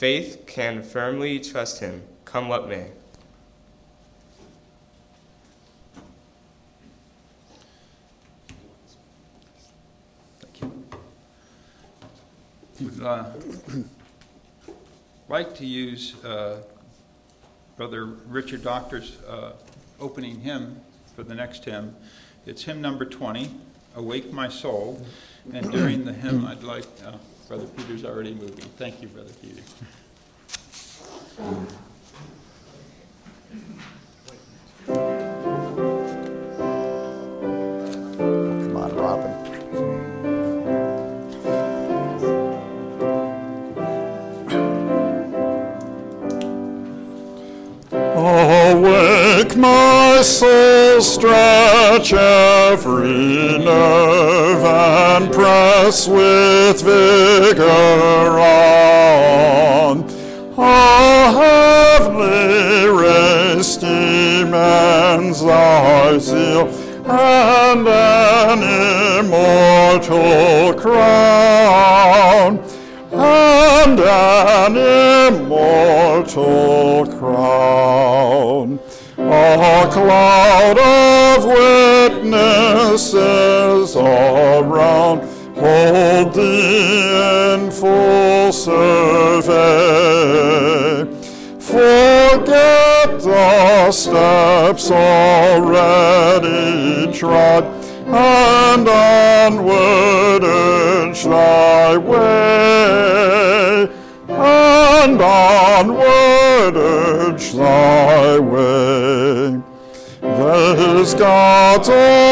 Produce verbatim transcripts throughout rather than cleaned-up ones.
Faith can firmly trust him, come what may. Thank you. We'd uh, like to use uh, Brother Richard Doctor's uh, opening hymn for the next hymn. It's hymn number twenty, Awake My Soul. And during the hymn, I'd like, uh, Brother Peter's already moving. Thank you, Brother Peter. Come on, Robin. Awake, my soul, stretch every nerve and press with vigor on. A heavenly race demands thy zeal, and an immortal crown, and an immortal crown. A cloud of witnesses around hold thee in full survey. Forget the steps already trod, and onward urge thy way, and onward urge thy way. There's God's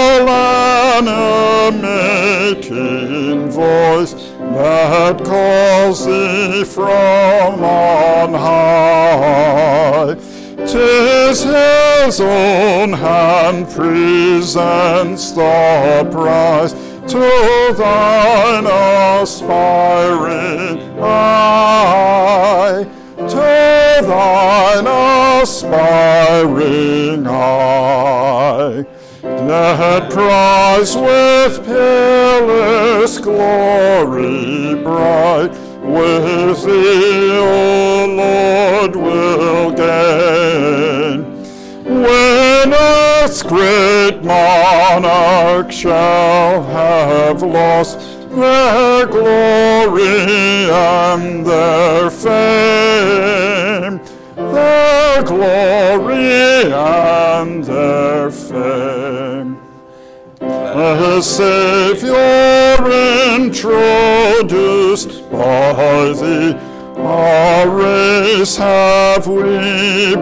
all-animating voice that calls thee from on high. 'Tis his own hand presents the prize to thine aspiring eye, to thine aspiring eye. That prize with peerless glory bright, with thee, O Lord, will gain. When earth's great monarchs shall have lost their glory and their fame, their glory and their fame. The Savior introduced by thee, our race have we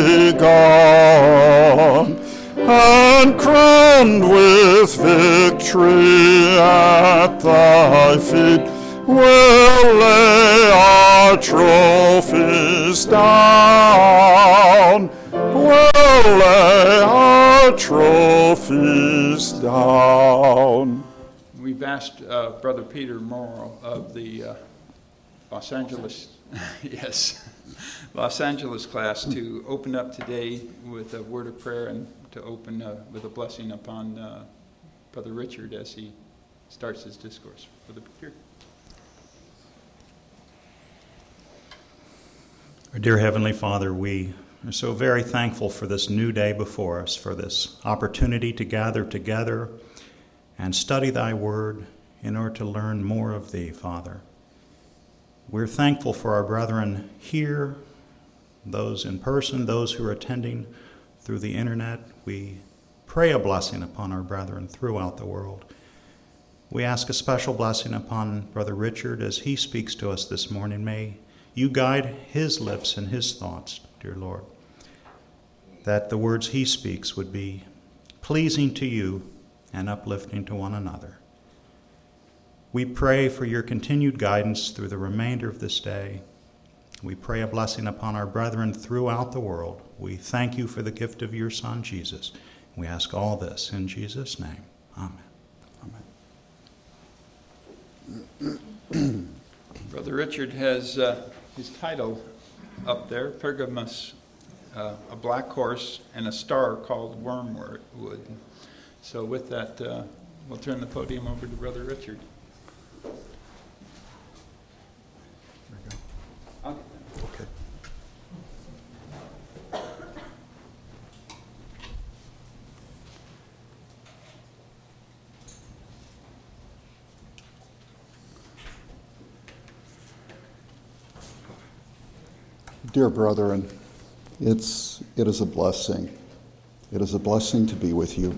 begun, and crowned with victory at thy feet, we'll lay our trophies down, we'll lay our trophies down. We've asked uh, Brother Peter Morrow of the uh, Los Angeles, yes, Los Angeles class to open up today with a word of prayer and to open uh, with a blessing upon uh, Brother Richard as he starts his discourse. Brother Peter. Our dear Heavenly Father, we are so very thankful for this new day before us, for this opportunity to gather together and study thy word in order to learn more of thee, Father. We're thankful for our brethren here, those in person, those who are attending through the internet. We pray a blessing upon our brethren throughout the world. We ask a special blessing upon Brother Richard as he speaks to us this morning. May you guide his lips and his thoughts, dear Lord, that the words he speaks would be pleasing to you and uplifting to one another. We pray for your continued guidance through the remainder of this day. We pray a blessing upon our brethren throughout the world. We thank you for the gift of your Son, Jesus. We ask all this in Jesus' name. Amen. Amen. Brother Richard has uh, his title up there, Pergamos, uh, a black horse and a star called Wormwood. So with that, uh, we'll turn the podium over to Brother Richard. Dear brethren, it's, it is a blessing. It is a blessing to be with you.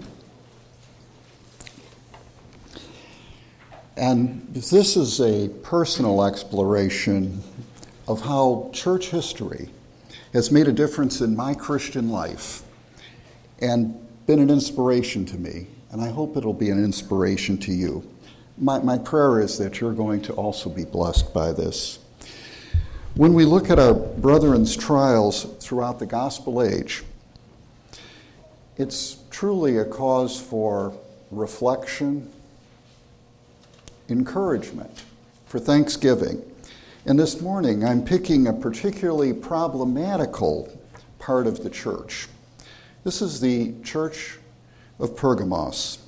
And this is a personal exploration of how church history has made a difference in my Christian life and been an inspiration to me, and I hope it'll be an inspiration to you. My, my prayer is that you're going to also be blessed by this. When we look at our brethren's trials throughout the gospel age, it's truly a cause for reflection, encouragement, for thanksgiving. And this morning, I'm picking a particularly problematical part of the church. This is the church of Pergamos.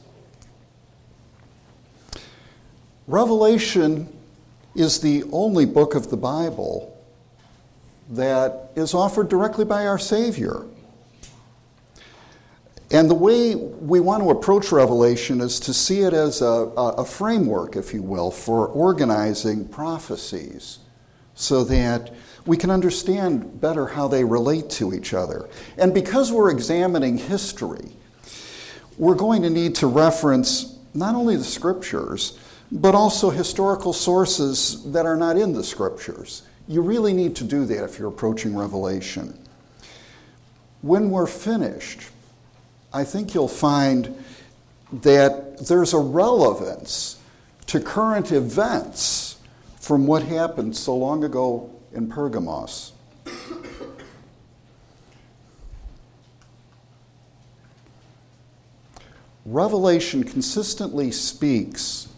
Revelation is the only book of the Bible that is offered directly by our Savior. And the way we want to approach Revelation is to see it as a, a framework, if you will, for organizing prophecies so that we can understand better how they relate to each other. And because we're examining history, we're going to need to reference not only the Scriptures, but also historical sources that are not in the Scriptures. You really need to do that if you're approaching Revelation. When we're finished, I think you'll find that there's a relevance to current events from what happened so long ago in Pergamos. Revelation consistently speaks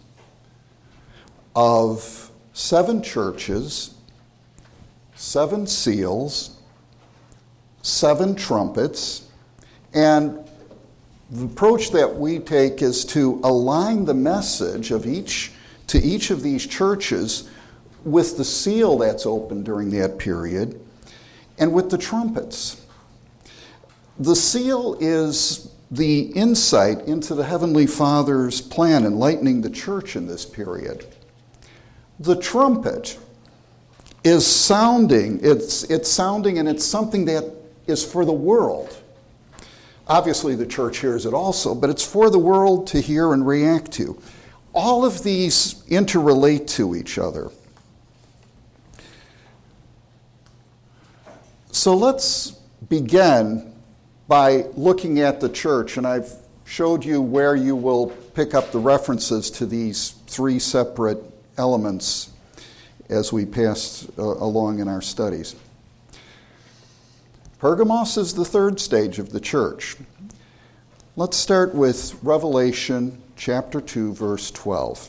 of seven churches, seven seals, seven trumpets, and the approach that we take is to align the message of each to each of these churches with the seal that's opened during that period and with the trumpets. The seal is the insight into the Heavenly Father's plan enlightening the church in this period. The trumpet is sounding, it's, it's sounding and it's something that is for the world. Obviously the church hears it also, but it's for the world to hear and react to. All of these interrelate to each other. So let's begin by looking at the church, and I've showed you where you will pick up the references to these three separate elements as we pass uh, along in our studies. Pergamos is the third stage of the church. Let's start with Revelation chapter two, verse twelve.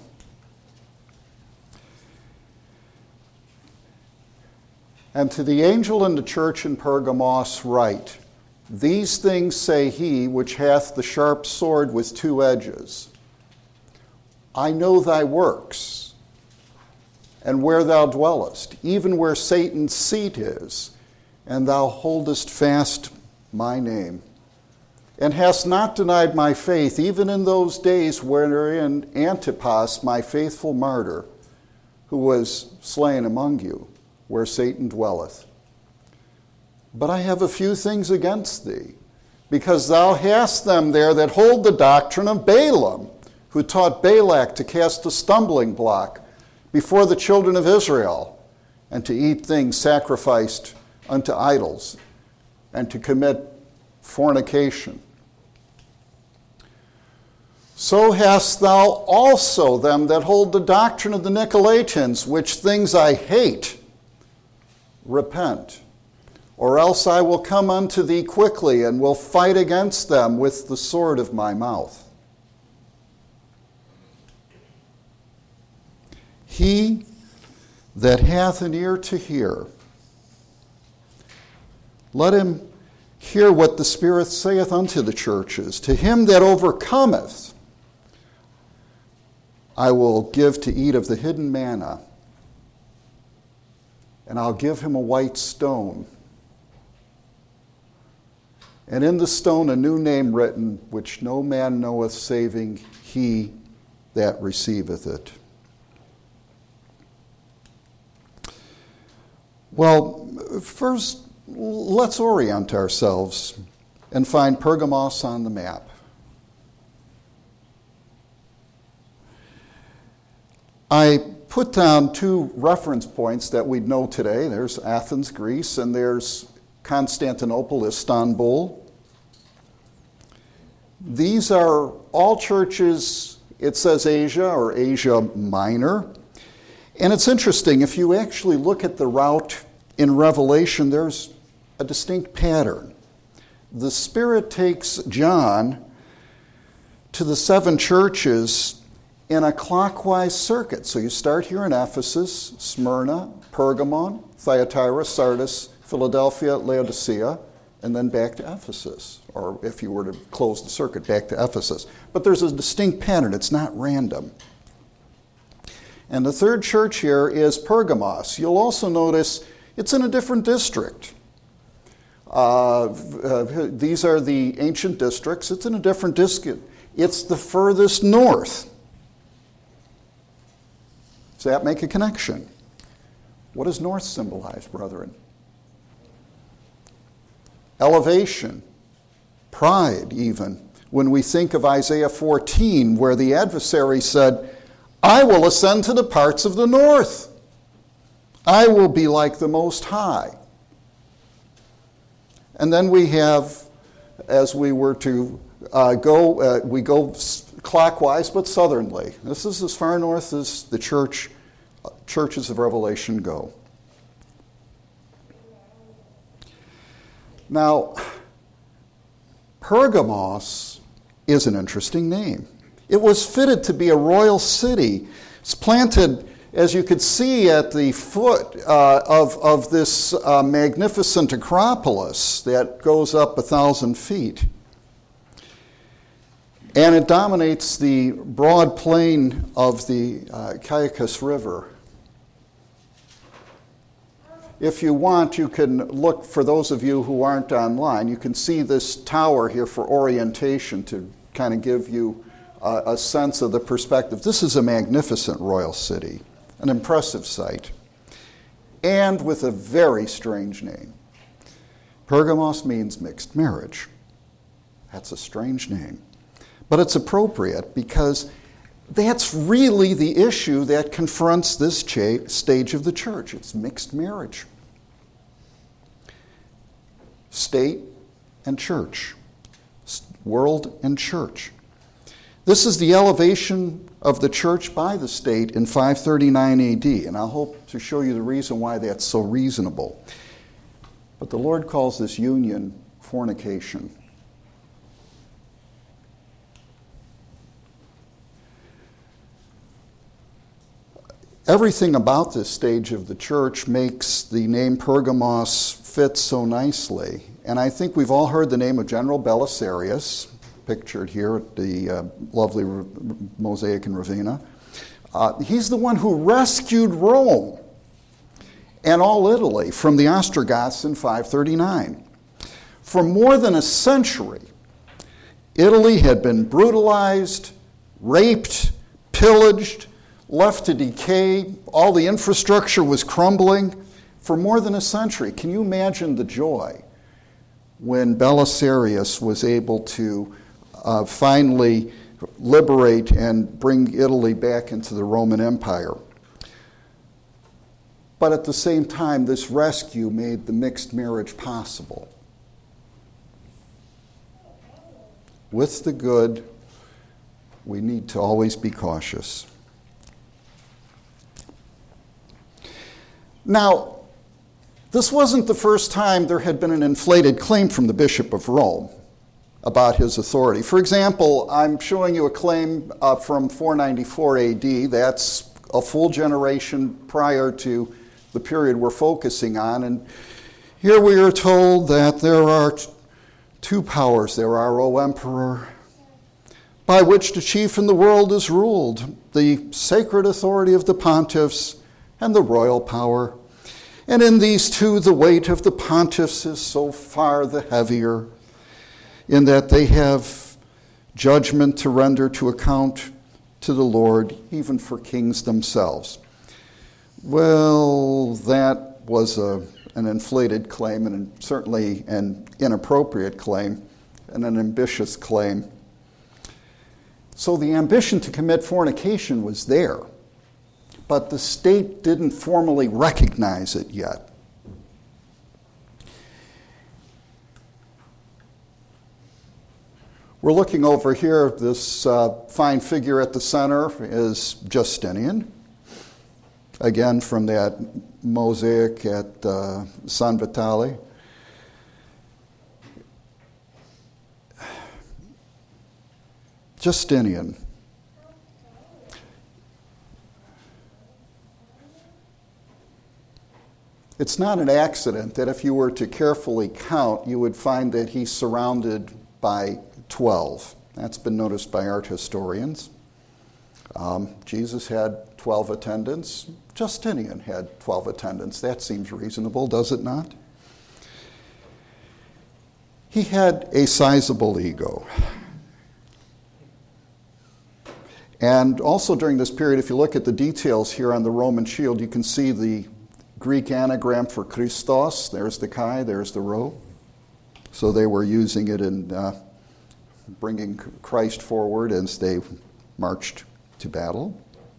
And to the angel in the church in Pergamos write, These things say he which hath the sharp sword with two edges. I know thy works, and where thou dwellest, even where Satan's seat is, and thou holdest fast my name, and hast not denied my faith, even in those days wherein Antipas, my faithful martyr, who was slain among you, where Satan dwelleth. But I have a few things against thee, because thou hast them there that hold the doctrine of Balaam, who taught Balak to cast a stumbling block before the children of Israel, and to eat things sacrificed unto idols, and to commit fornication. So hast thou also them that hold the doctrine of the Nicolaitans, which things I hate. Repent, or else I will come unto thee quickly, and will fight against them with the sword of my mouth. He that hath an ear to hear, let him hear what the Spirit saith unto the churches. To him that overcometh, I will give to eat of the hidden manna, and I'll give him a white stone, and in the stone a new name written, which no man knoweth, saving he that receiveth it. Well, first, let's orient ourselves and find Pergamos on the map. I put down two reference points that we know today. There's Athens, Greece, and there's Constantinople, Istanbul. These are all churches, it says Asia or Asia Minor. And it's interesting, if you actually look at the route in Revelation, there's a distinct pattern. The Spirit takes John to the seven churches in a clockwise circuit. So you start here in Ephesus, Smyrna, Pergamon, Thyatira, Sardis, Philadelphia, Laodicea, and then back to Ephesus. Or if you were to close the circuit, back to Ephesus. But there's a distinct pattern. It's not random. And the third church here is Pergamos. You'll also notice it's in a different district. Uh, uh, these are the ancient districts. It's in a different district. It's the furthest north. Does that make a connection? What does north symbolize, brethren? Elevation, pride even. When we think of Isaiah fourteen, where the adversary said, I will ascend to the parts of the north. I will be like the Most High. And then we have, as we were to uh, go, uh, we go clockwise but southernly. This is as far north as the church, uh, churches of Revelation go. Now, Pergamos is an interesting name. It was fitted to be a royal city. It's planted, as you could see, at the foot uh, of, of this uh, magnificent Acropolis that goes up a thousand feet. And it dominates the broad plain of the uh, Caicus River. If you want, you can look, for those of you who aren't online, you can see this tower here for orientation to kind of give you uh, a sense of the perspective. This is a magnificent royal city, an impressive sight, and with a very strange name. Pergamos means mixed marriage. That's a strange name. But it's appropriate because that's really the issue that confronts this cha- stage of the church. It's mixed marriage. State and church. World and church. This is the elevation of the church by the state in five thirty-nine A D, and I'll hope to show you the reason why that's so reasonable. But the Lord calls this union fornication. Everything about this stage of the church makes the name Pergamos fit so nicely. And I think we've all heard the name of General Belisarius, pictured here at the uh, lovely r- mosaic in Ravenna. Uh, he's the one who rescued Rome and all Italy from the Ostrogoths in five thirty-nine. For more than a century, Italy had been brutalized, raped, pillaged, left to decay. All the infrastructure was crumbling for more than a century. Can you imagine the joy when Belisarius was able to uh, finally liberate and bring Italy back into the Roman Empire? But at the same time, this rescue made the mixed marriage possible. With the good, we need to always be cautious. Now, this wasn't the first time there had been an inflated claim from the Bishop of Rome about his authority. For example, I'm showing you a claim uh, from four ninety-four A D. That's a full generation prior to the period we're focusing on. And here we are told that there are t- two powers. There are, O Emperor, by which the chief in the world is ruled, the sacred authority of the pontiffs and the royal power. And in these two, the weight of the pontiffs is so far the heavier, in that they have judgment to render to account to the Lord, even for kings themselves. Well, that was a, an inflated claim, and certainly an inappropriate claim, and an ambitious claim. So the ambition to commit fornication was there, but the state didn't formally recognize it yet. We're looking over here. This uh, fine figure at the center is Justinian, again from that mosaic at uh, San Vitale. Justinian. It's not an accident that if you were to carefully count, you would find that he's surrounded by twelve. That's been noticed by art historians. Um, Jesus had twelve attendants. Justinian had twelve attendants. That seems reasonable, does it not? He had a sizable ego. And also during this period, if you look at the details here on the Roman shield, you can see the Greek anagram for Christos. There's the chi, there's the rho. So they were using it in uh, bringing Christ forward as they marched to battle.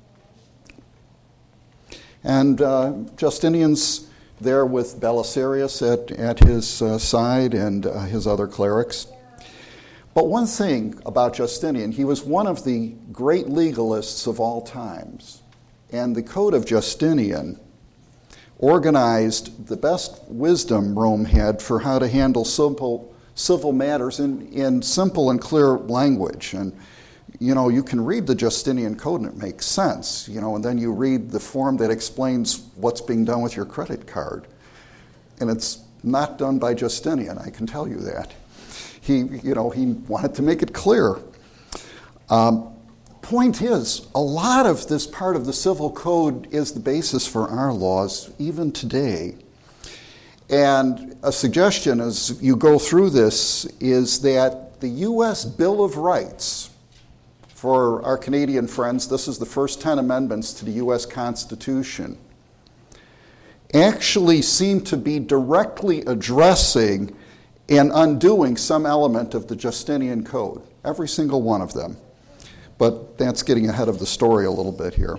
And uh, Justinian's there with Belisarius at, at his uh, side and uh, his other clerics. But one thing about Justinian, he was one of the great legalists of all times. And the Code of Justinian organized the best wisdom Rome had for how to handle simple civil matters in, in simple and clear language. And, you know, you can read the Justinian Code and it makes sense, you know, and then you read the form that explains what's being done with your credit card. And it's not done by Justinian, I can tell you that. He, you know, he wanted to make it clear. Um, point is, a lot of this part of the civil code is the basis for our laws, even today. And a suggestion as you go through this is that the U S Bill of Rights, for our Canadian friends, this is the first ten amendments to the U S Constitution, actually seem to be directly addressing and undoing some element of the Justinian Code, every single one of them. But that's getting ahead of the story a little bit here.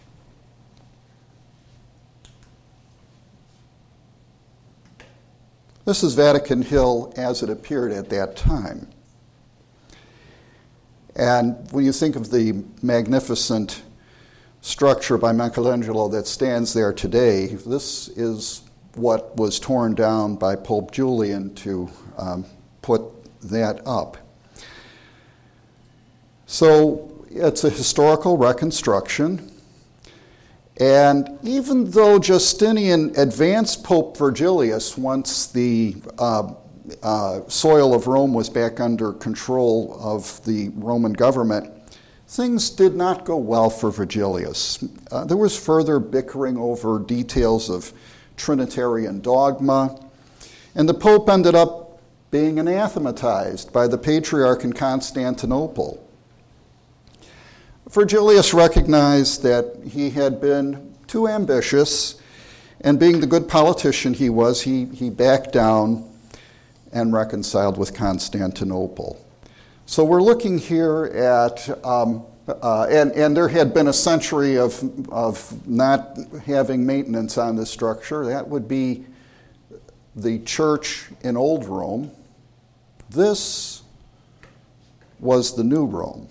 This is Vatican Hill as it appeared at that time. And when you think of the magnificent structure by Michelangelo that stands there today, this is what was torn down by Pope Julian to um, put that up. So it's a historical reconstruction. And even though Justinian advanced Pope Virgilius once the uh, uh, soil of Rome was back under control of the Roman government, things did not go well for Virgilius. Uh, there was further bickering over details of Trinitarian dogma, and the Pope ended up being anathematized by the Patriarch in Constantinople. Virgilius recognized that he had been too ambitious, and being the good politician he was, he, he backed down and reconciled with Constantinople. So we're looking here at, um, uh, and, and there had been a century of, of not having maintenance on this structure. That would be the church in Old Rome. This was the New Rome.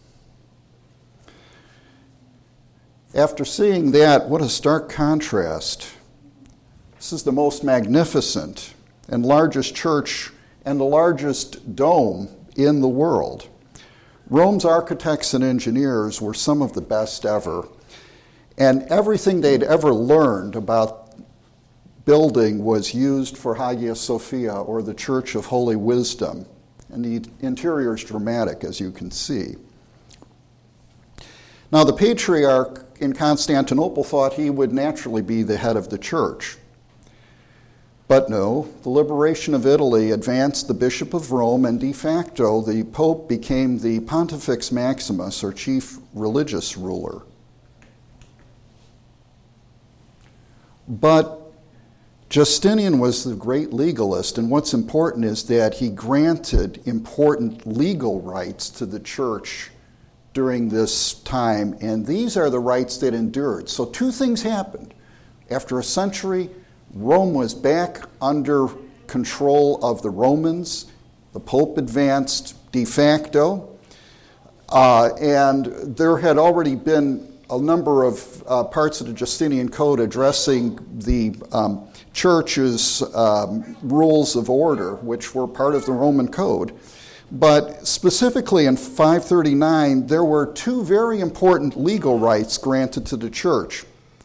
After seeing that, what a stark contrast. This is the most magnificent and largest church and the largest dome in the world. Rome's architects and engineers were some of the best ever, and everything they'd ever learned about building was used for Hagia Sophia, or the Church of Holy Wisdom, and the interior is dramatic, as you can see. Now, the Patriarch in Constantinople thought he would naturally be the head of the church. But no, the liberation of Italy advanced the Bishop of Rome, and de facto, the Pope became the Pontifex Maximus, or chief religious ruler. But Justinian was the great legalist, and what's important is that he granted important legal rights to the church during this time, and these are the rights that endured. So two things happened. After a century, Rome was back under control of the Romans. The Pope advanced de facto, uh, and there had already been a number of uh, parts of the Justinian Code addressing the um, church's um, rules of order, which were part of the Roman Code. But specifically in five thirty-nine, there were two very important legal rights granted to the church.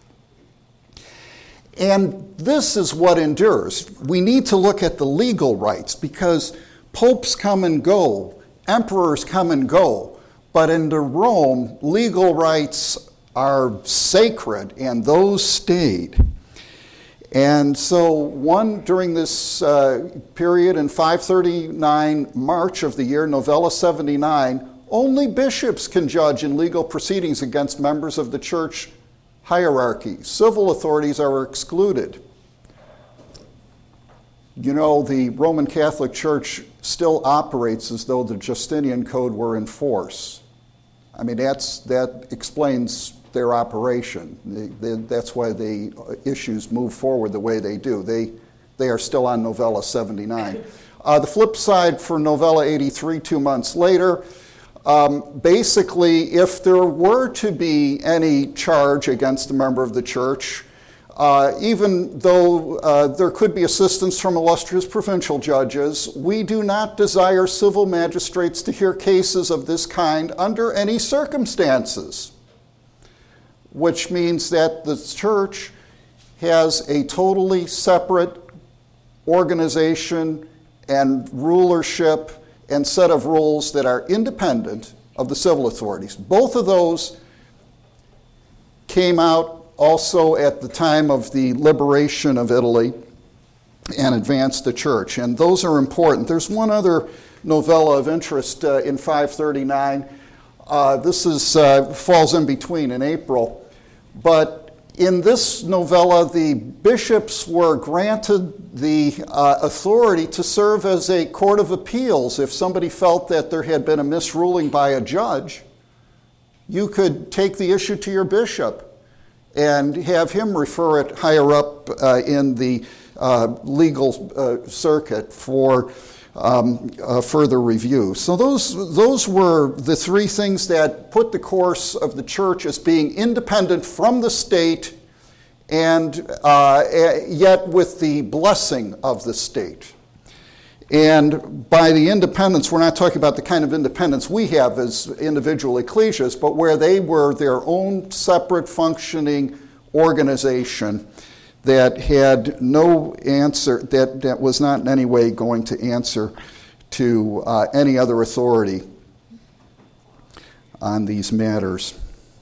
And this is what endures. We need to look at the legal rights because popes come and go, emperors come and go, but in Rome, legal rights are sacred, and those stayed. And so one, during this uh, period in five thirty-nine, March of the year, Novella seventy-nine, only bishops can judge in legal proceedings against members of the church hierarchy. Civil authorities are excluded. You know, the Roman Catholic Church still operates as though the Justinian Code were in force. I mean, that's that explains their operation. They, they, that's why the issues move forward the way they do. They they are still on Novella seventy-nine. Uh, the flip side for Novella eighty-three, two months later, um, basically, if there were to be any charge against a member of the church, uh, even though uh, there could be assistance from illustrious provincial judges, we do not desire civil magistrates to hear cases of this kind under any circumstances. Which means that the church has a totally separate organization and rulership and set of rules that are independent of the civil authorities. Both of those came out also at the time of the liberation of Italy and advanced the church, and those are important. There's one other novella of interest uh, in five thirty-nine. Uh, this is uh, falls in between in April. But in this novella, the bishops were granted the uh, authority to serve as a court of appeals. If somebody felt that there had been a misruling by a judge, you could take the issue to your bishop and have him refer it higher up uh, in the uh, legal uh, circuit for Um, uh, further review. So those those were the three things that put the course of the church as being independent from the state and uh, yet with the blessing of the state. And by the independence, we're not talking about the kind of independence we have as individual ecclesias, but where they were their own separate functioning organization that had no answer, that, that was not in any way going to answer to uh, any other authority on these matters.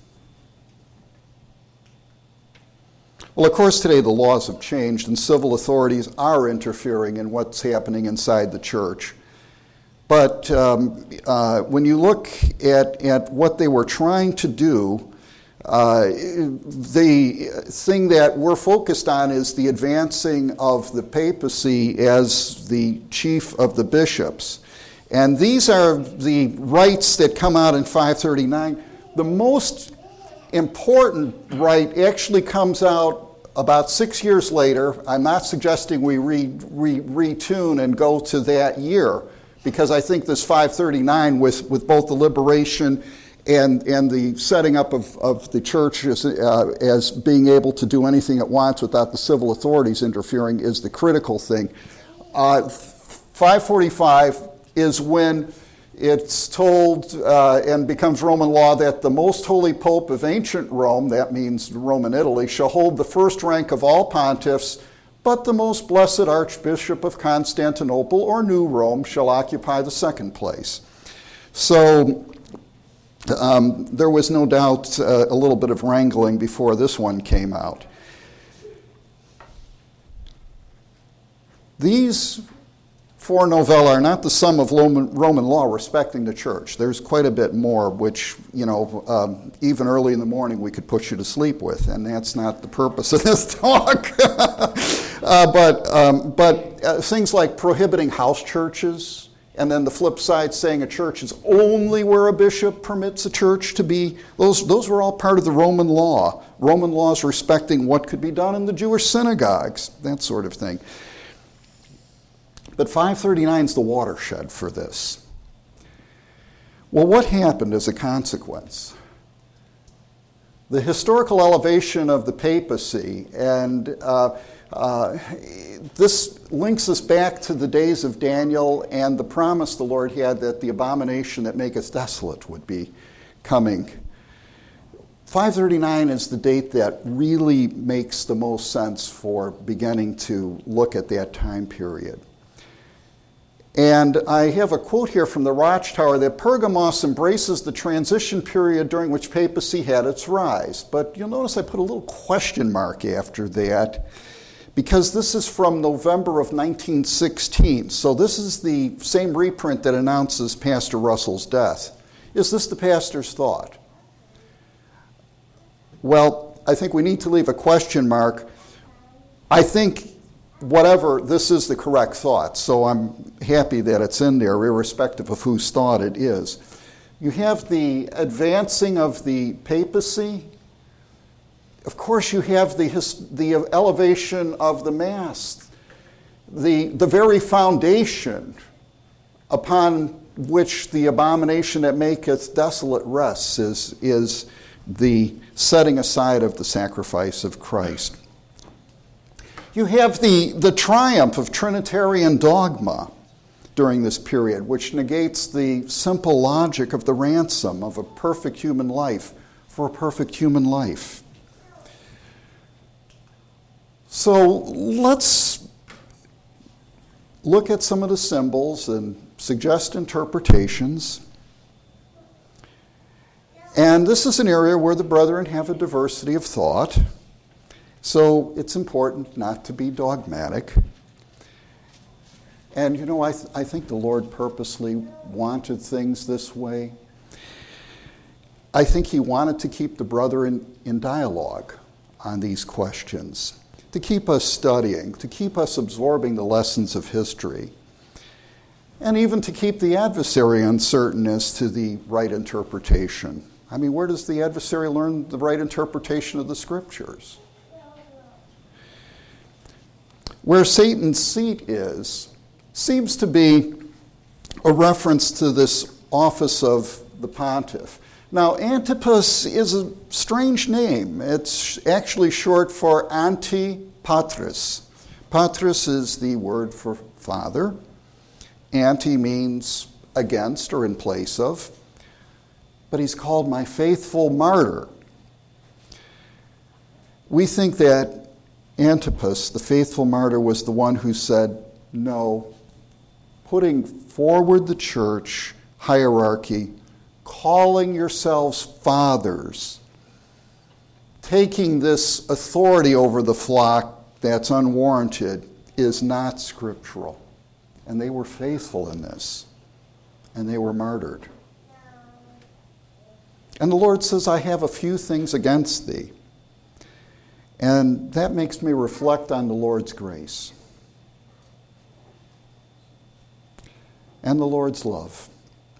Well, of course, today the laws have changed and civil authorities are interfering in what's happening inside the church. But um, uh, when you look at, at what they were trying to do, Uh, the thing that we're focused on is the advancing of the papacy as the chief of the bishops. And these are the rights that come out in five thirty-nine. The most important right actually comes out about six years later. I'm not suggesting we re, re, retune and go to that year, because I think this five thirty-nine with, with both the liberation And, and the setting up of, of the church as, uh, as being able to do anything it wants without the civil authorities interfering is the critical thing. Uh, five forty-five is when it's told uh, and becomes Roman law that the most holy pope of ancient Rome, that means Roman Italy, shall hold the first rank of all pontiffs, but the most blessed Archbishop of Constantinople or New Rome shall occupy the second place. So Um, there was no doubt uh, a little bit of wrangling before this one came out. These four novella are not the sum of Roman, Roman law respecting the church. There's quite a bit more, which, you know, um, even early in the morning we could put you to sleep with, and that's not the purpose of this talk. Uh, but um, but uh, things like prohibiting house churches, and then the flip side saying a church is only where a bishop permits a church to be, those, those were all part of the Roman law. Roman laws respecting what could be done in the Jewish synagogues, that sort of thing. But five thirty-nine is the watershed for this. Well, what happened as a consequence? The historical elevation of the papacy, and uh, uh, this links us back to the days of Daniel and the promise the Lord had that the abomination that maketh desolate would be coming. five thirty-nine is the date that really makes the most sense for beginning to look at that time period. And I have a quote here from the Watchtower that Pergamos embraces the transition period during which papacy had its rise. But you'll notice I put a little question mark after that, because this is from November of nineteen sixteen. So this is the same reprint that announces Pastor Russell's death. Is this the pastor's thought? Well, I think we need to leave a question mark. I think whatever, this is the correct thought, so I'm happy that it's in there, irrespective of whose thought it is. You have the advancing of the papacy. Of course, you have the, the elevation of the Mass, the, the very foundation upon which the abomination that maketh desolate rests is, is the setting aside of the sacrifice of Christ. You have the, the triumph of Trinitarian dogma during this period, which negates the simple logic of the ransom of a perfect human life for a perfect human life. So let's look at some of the symbols and suggest interpretations. And this is an area where the brethren have a diversity of thought. So it's important not to be dogmatic. And, you know, I, th- I think the Lord purposely wanted things this way. I think he wanted to keep the brethren in dialogue on these questions, to keep us studying, to keep us absorbing the lessons of history, and even to keep the adversary uncertain as to the right interpretation. I mean, where does the adversary learn the right interpretation of the Scriptures? Where Satan's seat is seems to be a reference to this office of the pontiff. Now, Antipas is a strange name. It's actually short for Antipatris. Patris is the word for father. Anti means against or in place of. But he's called my faithful martyr. We think that Antipas, the faithful martyr, was the one who said, no, putting forward the church hierarchy, calling yourselves fathers, taking this authority over the flock that's unwarranted is not scriptural. And they were faithful in this, and they were martyred. And the Lord says, I have a few things against thee. And that makes me reflect on the Lord's grace and the Lord's love.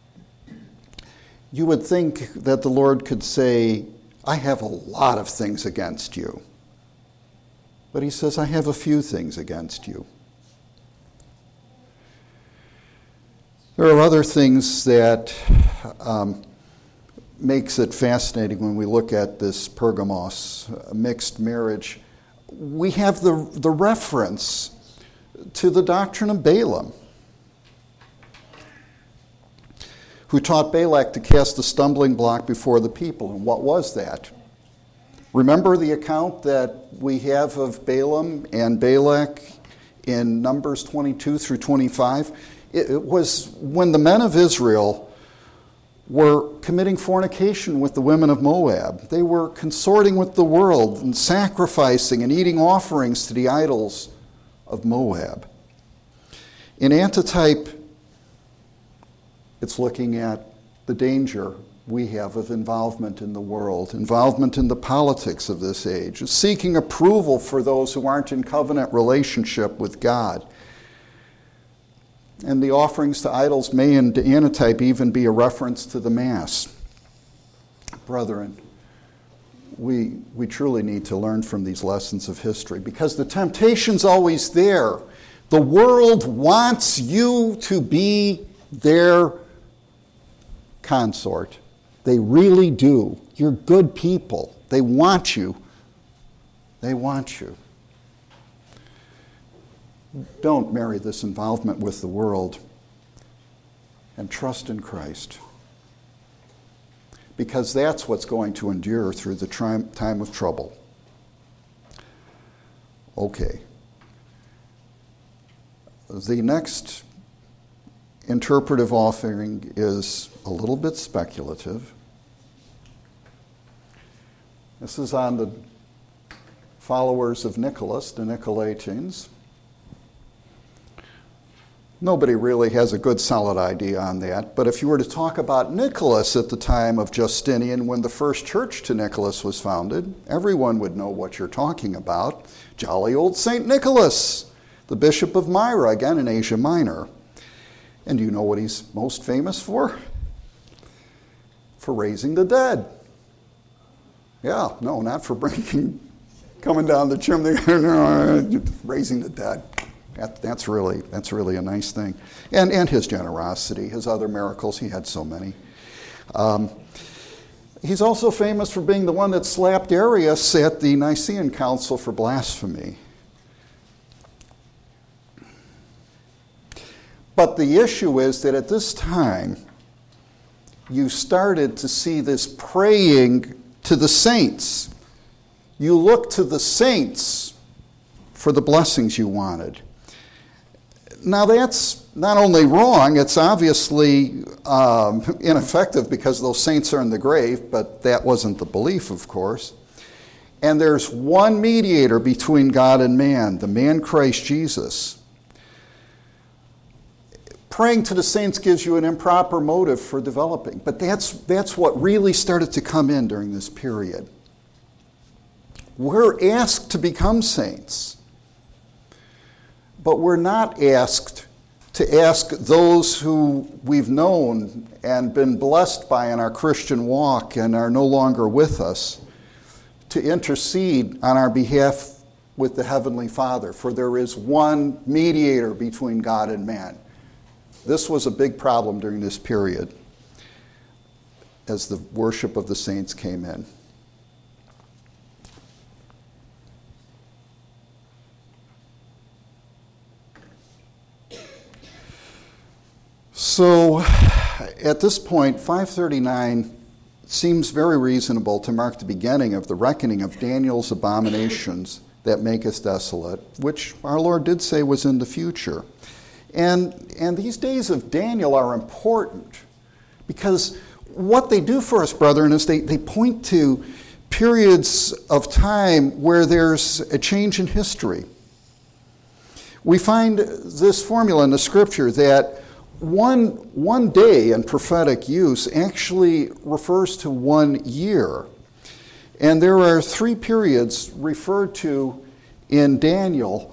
You would think that the Lord could say, I have a lot of things against you. But he says, I have a few things against you. There are other things that um, makes it fascinating when we look at this Pergamos mixed marriage. We have the, the reference to the doctrine of Balaam, who taught Balak to cast a stumbling block before the people. And what was that? Remember the account that we have of Balaam and Balak in Numbers twenty-two through twenty-five? It, it was when the men of Israel were committing fornication with the women of Moab. They were consorting with the world and sacrificing and eating offerings to the idols of Moab. In antitype, it's looking at the danger we have of involvement in the world, involvement in the politics of this age, seeking approval for those who aren't in covenant relationship with God. And the offerings to idols may in the antitype even be a reference to the Mass. Brethren, we, we truly need to learn from these lessons of history because the temptation's always there. The world wants you to be their consort. They really do. You're good people. They want you. They want you. Don't marry this involvement with the world and trust in Christ. Because that's what's going to endure through the tri- time of trouble. Okay. The next interpretive offering is a little bit speculative. This is on the followers of Nicholas, the Nicolaitans. Nobody really has a good solid idea on that, but if you were to talk about Nicholas at the time of Justinian, when the first church to Nicholas was founded, everyone would know what you're talking about. Jolly old Saint Nicholas, the Bishop of Myra, again in Asia Minor. And do you know what he's most famous for? For raising the dead. Yeah, no, not for bringing, coming down the chimney, raising the dead. That, that's really that's really a nice thing. And and his generosity, his other miracles, he had so many. Um, he's also famous for being the one that slapped Arius at the Nicene Council for blasphemy. But the issue is that at this time, you started to see this praying to the saints. You looked to the saints for the blessings you wanted. Now that's not only wrong, it's obviously um, ineffective because those saints are in the grave, but that wasn't the belief, of course. And there's one mediator between God and man, the man Christ Jesus. Praying to the saints gives you an improper motive for developing, but that's, that's what really started to come in during this period. We're asked to become saints. But we're not asked to ask those who we've known and been blessed by in our Christian walk and are no longer with us to intercede on our behalf with the Heavenly Father, for there is one mediator between God and man. This was a big problem during this period as the worship of the saints came in. So, at this point, five thirty-nine seems very reasonable to mark the beginning of the reckoning of Daniel's abominations that make us desolate, which our Lord did say was in the future. And, and these days of Daniel are important because what they do for us, brethren, is they, they point to periods of time where there's a change in history. We find this formula in the Scripture that One, one day in prophetic use actually refers to one year. And there are three periods referred to in Daniel.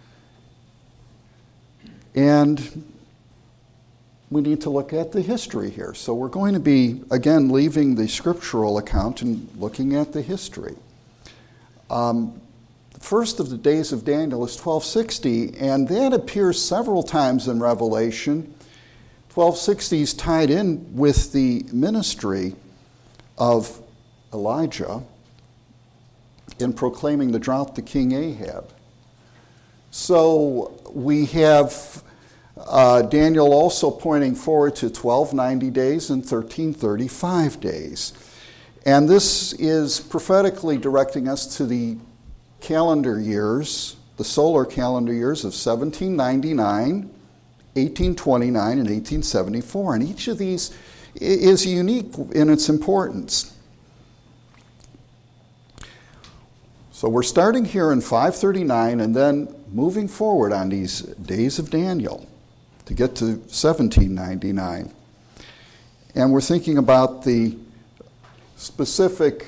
And we need to look at the history here. So we're going to be, again, leaving the scriptural account and looking at the history. Um, the first of the days of Daniel is twelve sixty, and that appears several times in Revelation. twelve sixty is tied in with the ministry of Elijah in proclaiming the drought to King Ahab. So we have uh, Daniel also pointing forward to twelve ninety days and thirteen thirty-five days. And this is prophetically directing us to the calendar years, the solar calendar years of seventeen ninety-nine, eighteen twenty-nine, and eighteen seventy-four. And each of these is unique in its importance. So we're starting here in five thirty-nine and then moving forward on these days of Daniel to get to seventeen ninety-nine. and we're thinking about the specific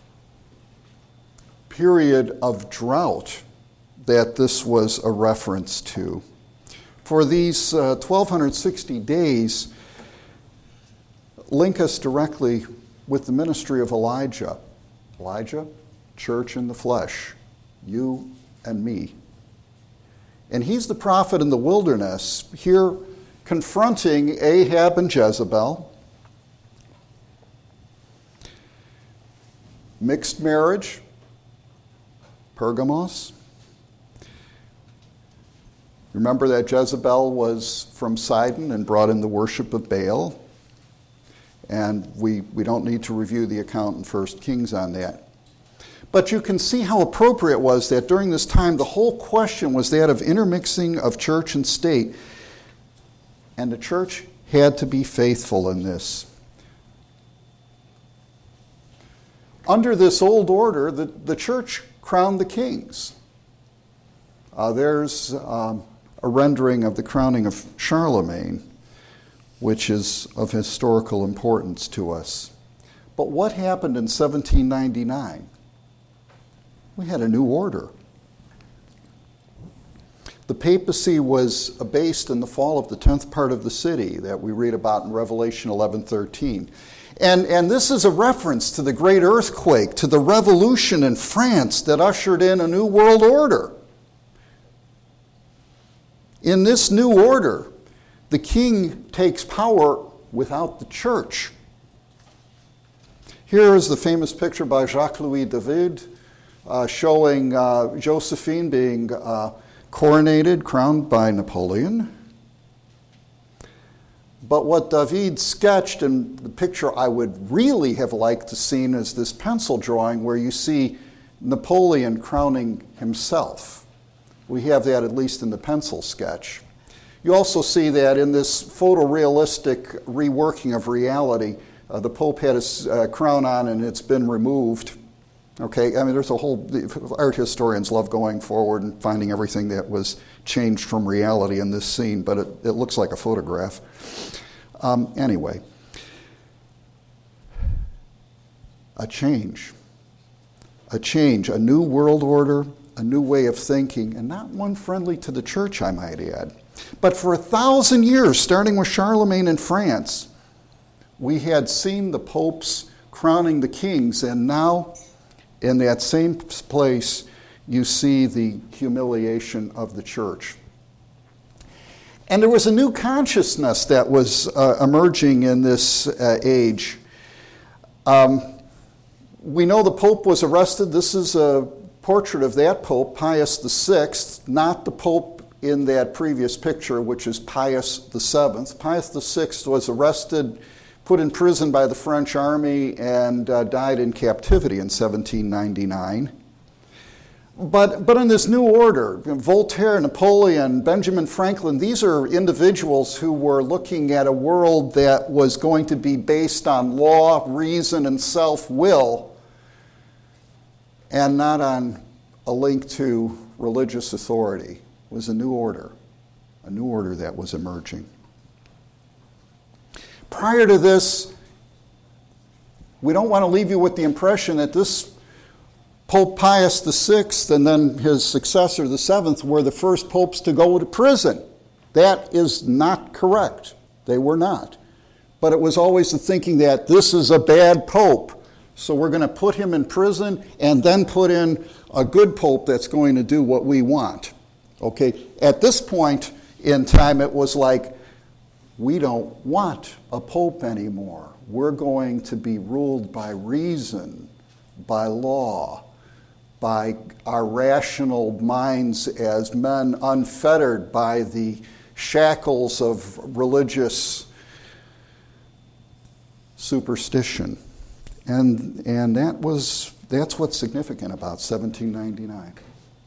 period of drought that this was a reference to. For these uh, twelve sixty days link us directly with the ministry of Elijah. Elijah, church in the flesh, you and me. And he's the prophet in the wilderness, here confronting Ahab and Jezebel. Mixed marriage, Pergamos. Remember that Jezebel was from Sidon and brought in the worship of Baal. And we, we don't need to review the account in First Kings on that. But you can see how appropriate it was that during this time the whole question was that of intermixing of church and state. And the church had to be faithful in this. Under this old order, the, the church crowned the kings. Uh, there's um, a rendering of the crowning of Charlemagne, which is of historical importance to us. But what happened in seventeen ninety-nine? We had a new order. The papacy was based in the fall of the tenth part of the city that we read about in Revelation eleven thirteen. And, and this is a reference to the great earthquake, to the revolution in France that ushered in a new world order. In this new order, the king takes power without the church. Here is the famous picture by Jacques-Louis David uh, showing uh, Josephine being uh, coronated, crowned by Napoleon. But what David sketched, and the picture I would really have liked to see, is this pencil drawing where you see Napoleon crowning himself. We have that at least in the pencil sketch. You also see that in this photorealistic reworking of reality. Uh, the Pope had his uh, crown on and it's been removed. Okay, I mean, there's a whole, art historians love going forward and finding everything that was changed from reality in this scene, but it, it looks like a photograph. Um, anyway, a change. A change, a new world order, a new way of thinking, and not one friendly to the church, I might add. But for a thousand years, starting with Charlemagne in France, we had seen the popes crowning the kings, and now in that same place, you see the humiliation of the church. And there was a new consciousness that was uh, emerging in this uh, age. Um, we know the Pope was arrested. This is a portrait of that Pope, Pius the Sixth, not the Pope in that previous picture, which is Pius the Seventh. Pius the Sixth was arrested, put in prison by the French army, and uh, died in captivity in seventeen ninety-nine. But, but in this new order, Voltaire, Napoleon, Benjamin Franklin, these are individuals who were looking at a world that was going to be based on law, reason, and self-will, and not on a link to religious authority. It was a new order, a new order that was emerging. Prior to this, we don't want to leave you with the impression that this Pope Pius the Sixth and then his successor, the Seventh, were the first popes to go to prison. That is not correct. They were not. But it was always the thinking that this is a bad pope, so we're going to put him in prison and then put in a good pope that's going to do what we want. Okay? At this point in time, it was like, we don't want a pope anymore. We're going to be ruled by reason, by law, by our rational minds as men unfettered by the shackles of religious superstition. And, and that was, that's what's significant about seventeen ninety-nine.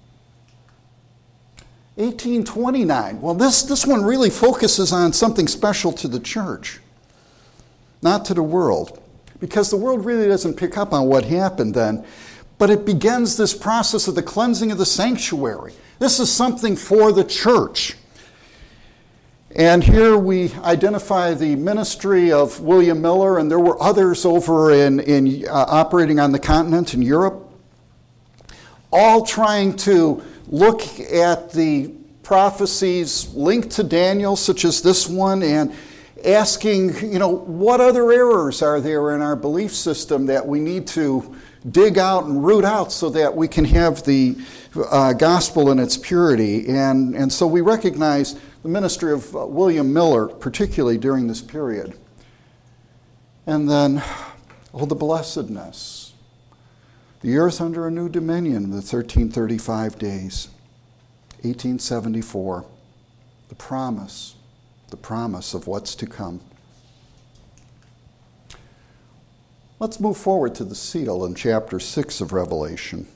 eighteen twenty-nine, well, this, this one really focuses on something special to the church, not to the world, because the world really doesn't pick up on what happened then. But it begins this process of the cleansing of the sanctuary. This is something for the church. And here we identify the ministry of William Miller, and there were others over in, in uh, operating on the continent in Europe, all trying to look at the prophecies linked to Daniel, such as this one, and asking, you know, what other errors are there in our belief system that we need to dig out and root out so that we can have the uh, gospel in its purity. And, and so we recognize the ministry of uh, William Miller, particularly during this period. And then, oh, the blessedness. The earth under a new dominion, the thirteen thirty-five days. eighteen seventy-four, the promise, the promise of what's to come. Let's move forward to the seal in chapter six of Revelation.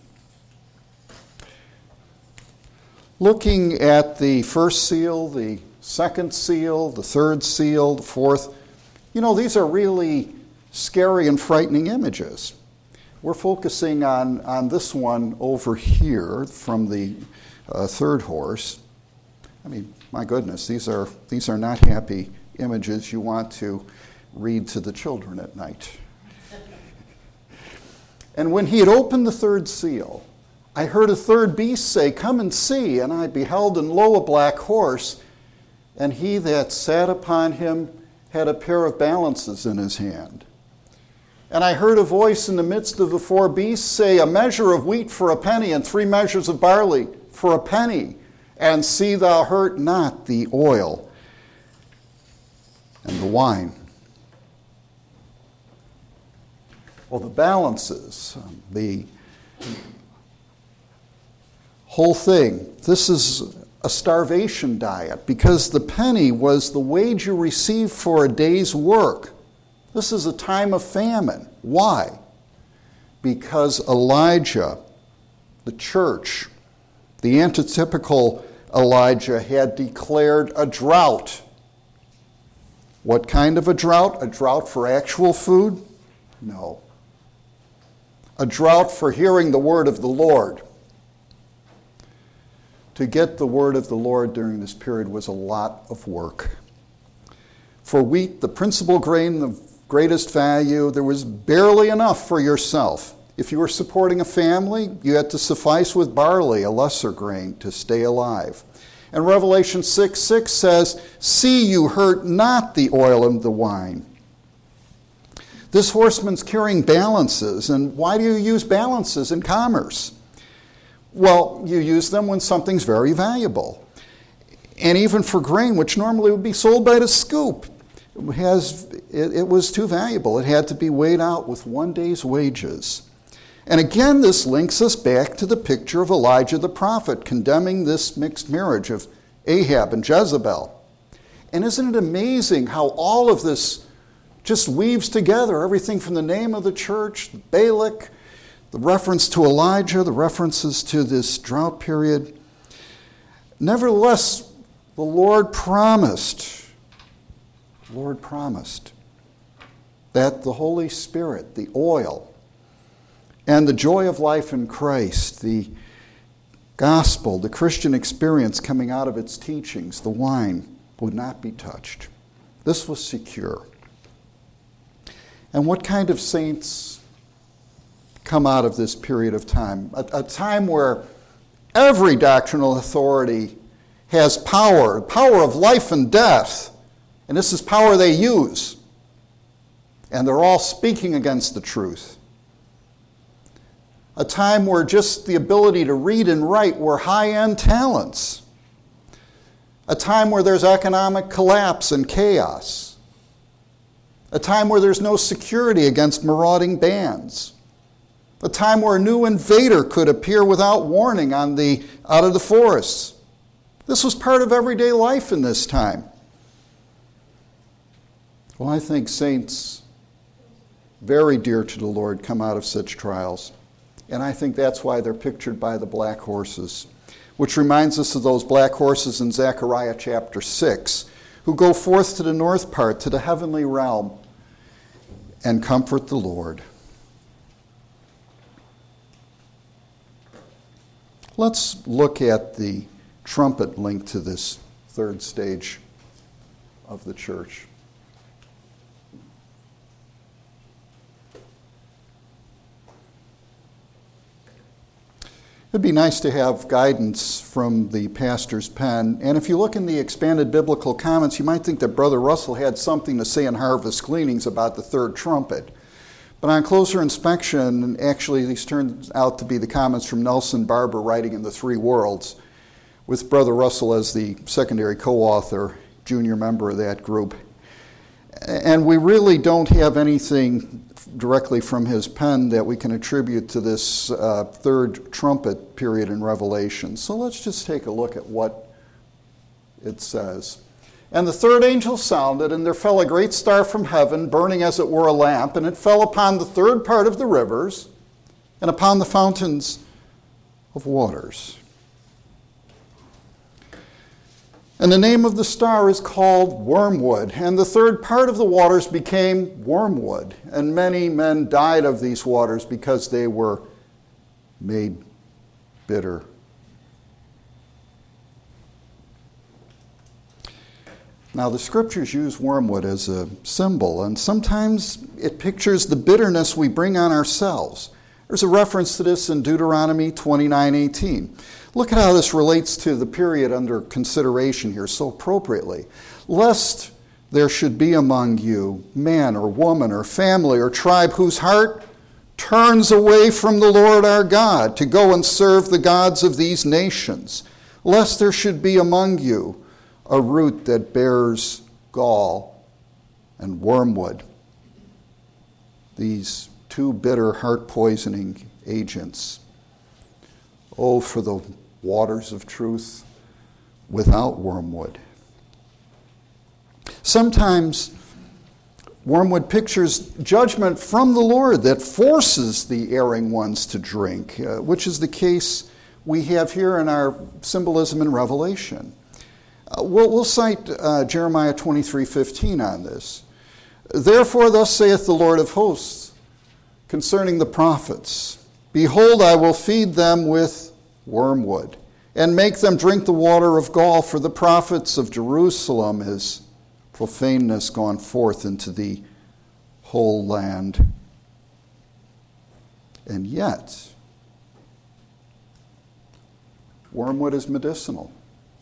Looking at the first seal, the second seal, the third seal, the fourth, you know, these are really scary and frightening images. We're focusing on, on this one over here from the uh, third horse. I mean, my goodness, these are these are not happy images you want to read to the children at night. And when he had opened the third seal, I heard a third beast say, "Come and see." And I beheld, and lo, a black horse, and he that sat upon him had a pair of balances in his hand. And I heard a voice in the midst of the four beasts say, "A measure of wheat for a penny, and three measures of barley for a penny. And see thou hurt not the oil and the wine." Well, the balances, the whole thing, this is a starvation diet because the penny was the wage you received for a day's work. This is a time of famine. Why? Because Elijah, the church, the antitypical Elijah, had declared a drought. What kind of a drought? A drought for actual food? No. A drought for hearing the word of the Lord. To get the word of the Lord during this period was a lot of work. For wheat, the principal grain of greatest value, there was barely enough for yourself. If you were supporting a family, you had to suffice with barley, a lesser grain, to stay alive. And Revelation six six says, "See you hurt not the oil and the wine." This horseman's carrying balances. And why do you use balances in commerce? Well, you use them when something's very valuable. And even for grain, which normally would be sold by the scoop, it, has, it, it was too valuable. It had to be weighed out with one day's wages. And again, this links us back to the picture of Elijah the prophet condemning this mixed marriage of Ahab and Jezebel. And isn't it amazing how all of this just weaves together, everything from the name of the church, Balak, the reference to Elijah, the references to this drought period. Nevertheless, the Lord promised, the Lord promised that the Holy Spirit, the oil, and the joy of life in Christ, the gospel, the Christian experience coming out of its teachings, the wine, would not be touched. This was secure. And what kind of saints come out of this period of time? A, a time where every doctrinal authority has power, power of life and death. And this is power they use. And they're all speaking against the truth. A time where just the ability to read and write were high-end talents. A time where there's economic collapse and chaos. A time where there's no security against marauding bands. A time where a new invader could appear without warning on the, out of the forests. This was part of everyday life in this time. Well, I think saints very dear to the Lord come out of such trials. And I think that's why they're pictured by the black horses, which reminds us of those black horses in Zechariah chapter six, who go forth to the north part, to the heavenly realm, and comfort the Lord. Let's look at the trumpet linked to this third stage of the church. It'd be nice to have guidance from the pastor's pen. And if you look in the expanded biblical comments, you might think that Brother Russell had something to say in Harvest Gleanings about the third trumpet. But on closer inspection, actually these turned out to be the comments from Nelson Barber writing in the Three Worlds, with Brother Russell as the secondary co-author, junior member of that group. And we really don't have anything directly from his pen that we can attribute to this uh, third trumpet period in Revelation. So let's just take a look at what it says. And the third angel sounded, and there fell a great star from heaven, burning as it were a lamp, and it fell upon the third part of the rivers and upon the fountains of waters. And the name of the star is called Wormwood, and the third part of the waters became wormwood, and many men died of these waters because they were made bitter. Now, the scriptures use wormwood as a symbol, and sometimes it pictures the bitterness we bring on ourselves. There's a reference to this in Deuteronomy twenty-nine eighteen. Look at how this relates to the period under consideration here so appropriately. Lest there should be among you man or woman or family or tribe whose heart turns away from the Lord our God to go and serve the gods of these nations. Lest there should be among you a root that bears gall and wormwood. These two bitter, heart-poisoning agents. Oh, for the waters of truth without wormwood. Sometimes wormwood pictures judgment from the Lord that forces the erring ones to drink, uh, which is the case we have here in our symbolism in Revelation. Uh, we'll, we'll cite uh, Jeremiah twenty-three fifteen on this. Therefore, thus saith the Lord of hosts concerning the prophets, behold, I will feed them with wormwood, and make them drink the water of gall, for the prophets of Jerusalem is profaneness gone forth into the whole land. And yet, wormwood is medicinal.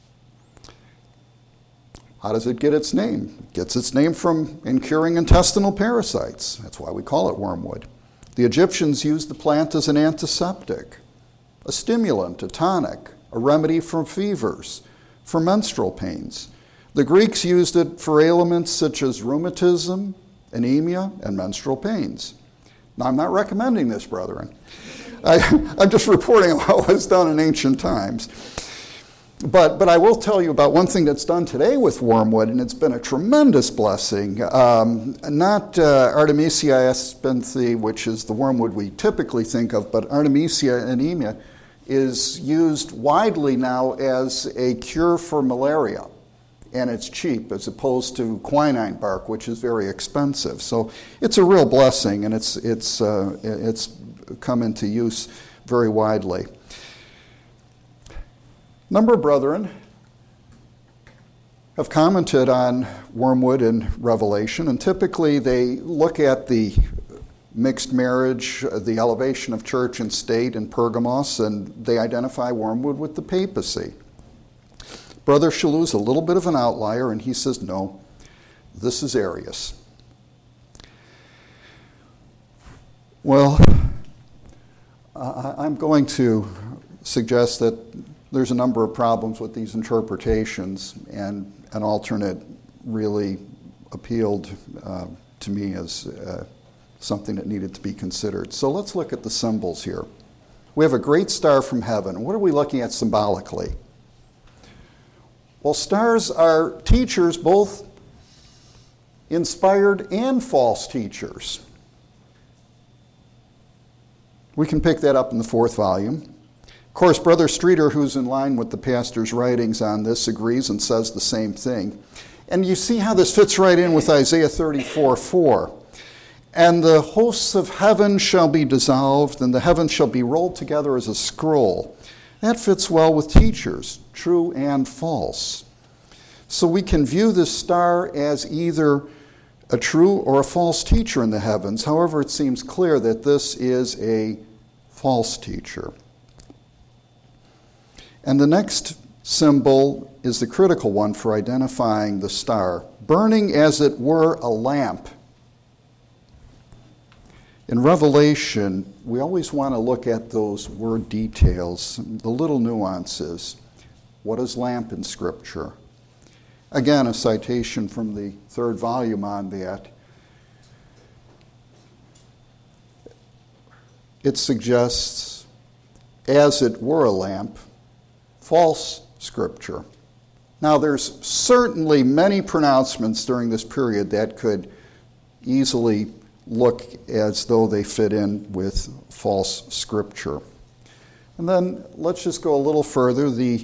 How does it get its name? It gets its name from incurring intestinal parasites. That's why we call it wormwood. The Egyptians used the plant as an antiseptic, a stimulant, a tonic, a remedy for fevers, for menstrual pains. The Greeks used it for ailments such as rheumatism, anemia, and menstrual pains. Now, I'm not recommending this, brethren. I, I'm just reporting how it was done in ancient times. But, but I will tell you about one thing that's done today with wormwood, and it's been a tremendous blessing. Um, not uh, Artemisia aspenthi, which is the wormwood we typically think of, but Artemisia anemia is used widely now as a cure for malaria, and it's cheap as opposed to quinine bark, which is very expensive. So it's a real blessing, and it's it's uh, it's come into use very widely. A number of brethren have commented on wormwood in Revelation, and typically they look at the mixed marriage, the elevation of church and state in Pergamos, and they identify wormwood with the papacy. Brother Shallou's a little bit of an outlier, and he says, no, this is Arius. Well, I'm going to suggest that there's a number of problems with these interpretations, and an alternate really appealed uh, to me as uh, something that needed to be considered. So let's look at the symbols here. We have a great star from heaven. What are we looking at symbolically? Well, stars are teachers, both inspired and false teachers. We can pick that up in the fourth volume. Of course, Brother Streeter, who's in line with the pastor's writings on this, agrees and says the same thing. And you see how this fits right in with Isaiah thirty-four four. And the hosts of heaven shall be dissolved, and the heavens shall be rolled together as a scroll. That fits well with teachers, true and false. So we can view this star as either a true or a false teacher in the heavens. However, it seems clear that this is a false teacher. And the next symbol is the critical one for identifying the star, burning as it were a lamp. In Revelation, we always want to look at those word details, the little nuances. What is lamp in Scripture? Again, a citation from the third volume on that. It suggests, as it were a lamp, false Scripture. Now, there's certainly many pronouncements during this period that could easily look as though they fit in with false Scripture. And then let's just go a little further. The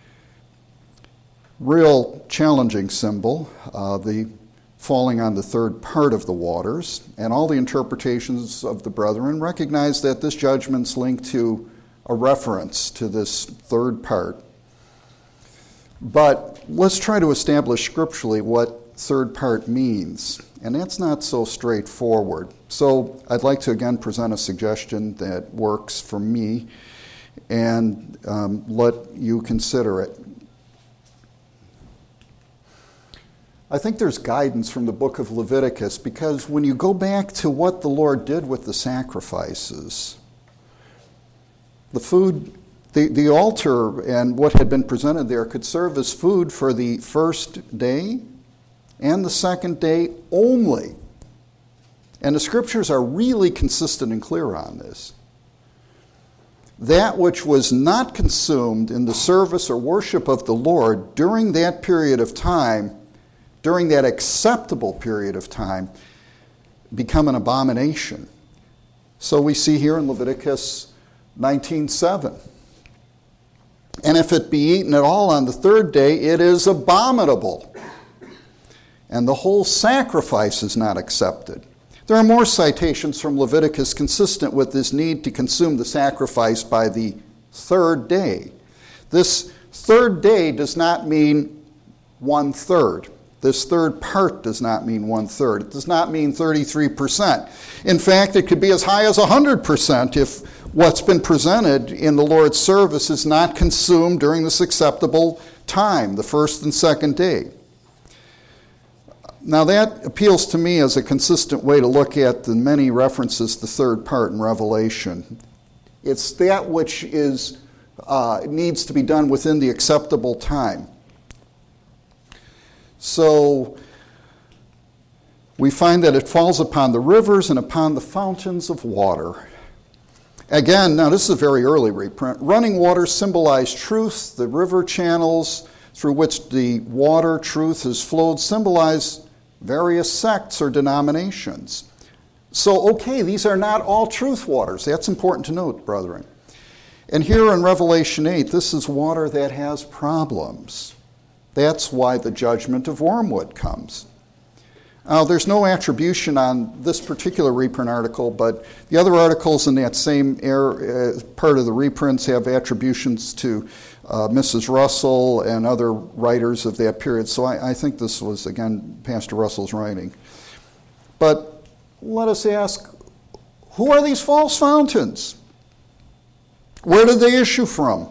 real challenging symbol, uh, the falling on the third part of the waters, and all the interpretations of the brethren recognize that this judgment's linked to a reference to this third part. But let's try to establish scripturally what third part means, and that's not so straightforward. So I'd like to again present a suggestion that works for me and um, let you consider it. I think there's guidance from the book of Leviticus, because when you go back to what the Lord did with the sacrifices, the food, the, the altar and what had been presented there could serve as food for the first day and the second day only. And the scriptures are really consistent and clear on this. That which was not consumed in the service or worship of the Lord during that period of time, during that acceptable period of time, become an abomination. So we see here in Leviticus nineteen seven. And if it be eaten at all on the third day, it is abominable. And the whole sacrifice is not accepted. There are more citations from Leviticus consistent with this need to consume the sacrifice by the third day. This third day does not mean one third. This third part does not mean one-third. It does not mean thirty-three percent. In fact, it could be as high as one hundred percent if what's been presented in the Lord's service is not consumed during this acceptable time, the first and second day. Now that appeals to me as a consistent way to look at the many references to the third part in Revelation. It's that which is uh, needs to be done within the acceptable time. So we find that it falls upon the rivers and upon the fountains of water. Again, now this is a very early reprint. Running water symbolized truth. The river channels through which the water, truth, has flowed symbolize various sects or denominations. So, okay, these are not all truth waters. That's important to note, brethren. And here in Revelation eight, this is water that has problems. That's why the judgment of Wormwood comes. Now, there's no attribution on this particular reprint article, but the other articles in that same air, uh, part of the reprints have attributions to uh, Missus Russell and other writers of that period. So I, I think this was, again, Pastor Russell's writing. But let us ask, who are these false fountains? Where did they issue from?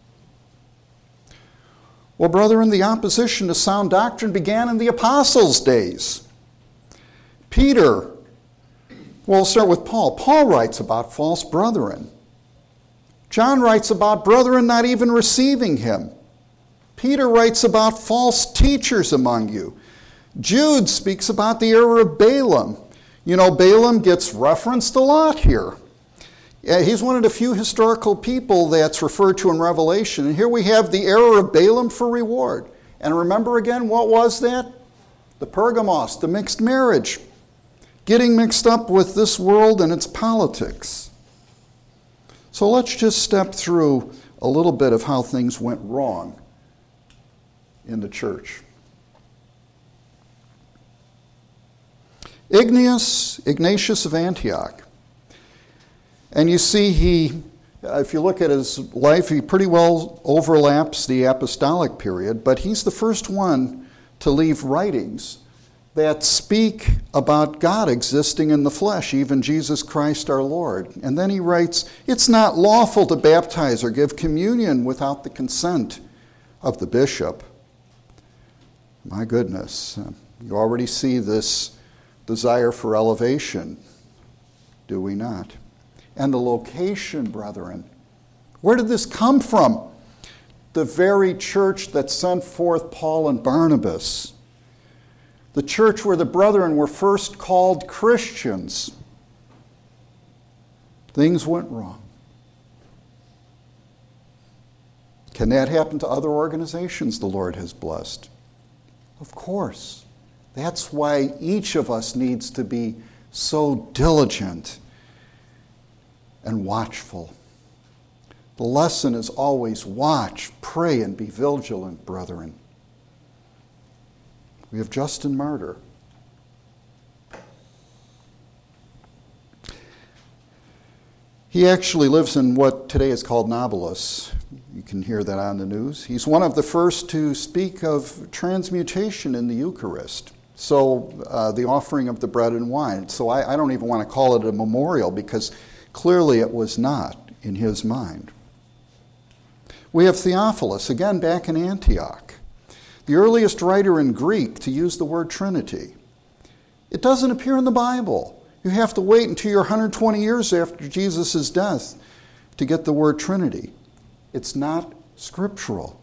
Well, brethren, the opposition to sound doctrine began in the apostles' days. Peter, well, we'll start with Paul. Paul writes about false brethren. John writes about brethren not even receiving him. Peter writes about false teachers among you. Jude speaks about the error of Balaam. You know, Balaam gets referenced a lot here. He's one of the few historical people that's referred to in Revelation. And here we have the error of Balaam for reward. And remember again, what was that? The Pergamos, the mixed marriage. Getting mixed up with this world and its politics. So let's just step through a little bit of how things went wrong in the church. Ignatius, Ignatius of Antioch. And you see he, if you look at his life, he pretty well overlaps the apostolic period, but he's the first one to leave writings that speak about God existing in the flesh, even Jesus Christ our Lord. And then he writes, it's not lawful to baptize or give communion without the consent of the bishop. My goodness, you already see this desire for elevation, do we not? And the location, brethren. Where did this come from? The very church that sent forth Paul and Barnabas. The church where the brethren were first called Christians. Things went wrong. Can that happen to other organizations the Lord has blessed? Of course. That's why each of us needs to be so diligent and watchful. The lesson is always watch, pray, and be vigilant, brethren. We have Justin Martyr. He actually lives in what today is called Nablus. You can hear that on the news. He's one of the first to speak of transmutation in the Eucharist. So uh, the offering of the bread and wine. So I, I don't even want to call it a memorial because clearly it was not in his mind. We have Theophilus, again back in Antioch. The earliest writer in Greek to use the word Trinity. It doesn't appear in the Bible. You have to wait until you're one hundred twenty years after Jesus' death to get the word Trinity. It's not scriptural.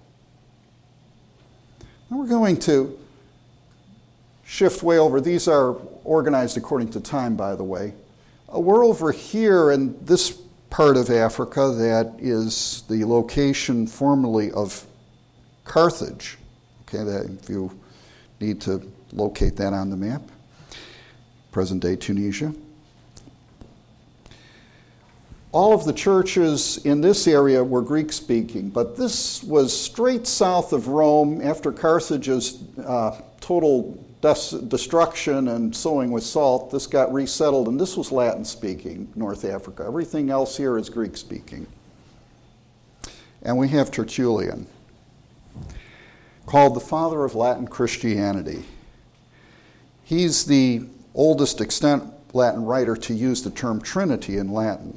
Now we're going to shift way over. These are organized according to time, by the way. Uh, we're over here in this part of Africa that is the location formerly of Carthage. Okay, that if you need to locate that on the map. Present-day Tunisia. All of the churches in this area were Greek-speaking, but this was straight south of Rome after Carthage's uh, total des- destruction and sowing with salt. This got resettled, and this was Latin-speaking, North Africa. Everything else here is Greek-speaking. And we have Tertullian, called the father of Latin Christianity. He's the oldest extant Latin writer to use the term Trinity in Latin.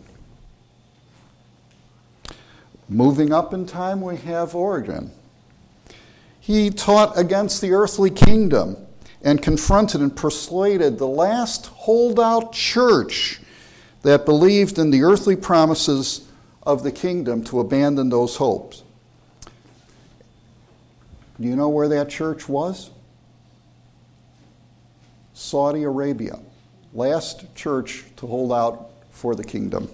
Moving up in time, we have Origen. He taught against the earthly kingdom and confronted and persuaded the last holdout church that believed in the earthly promises of the kingdom to abandon those hopes. Do you know where that church was? Saudi Arabia. Last church to hold out for the kingdom.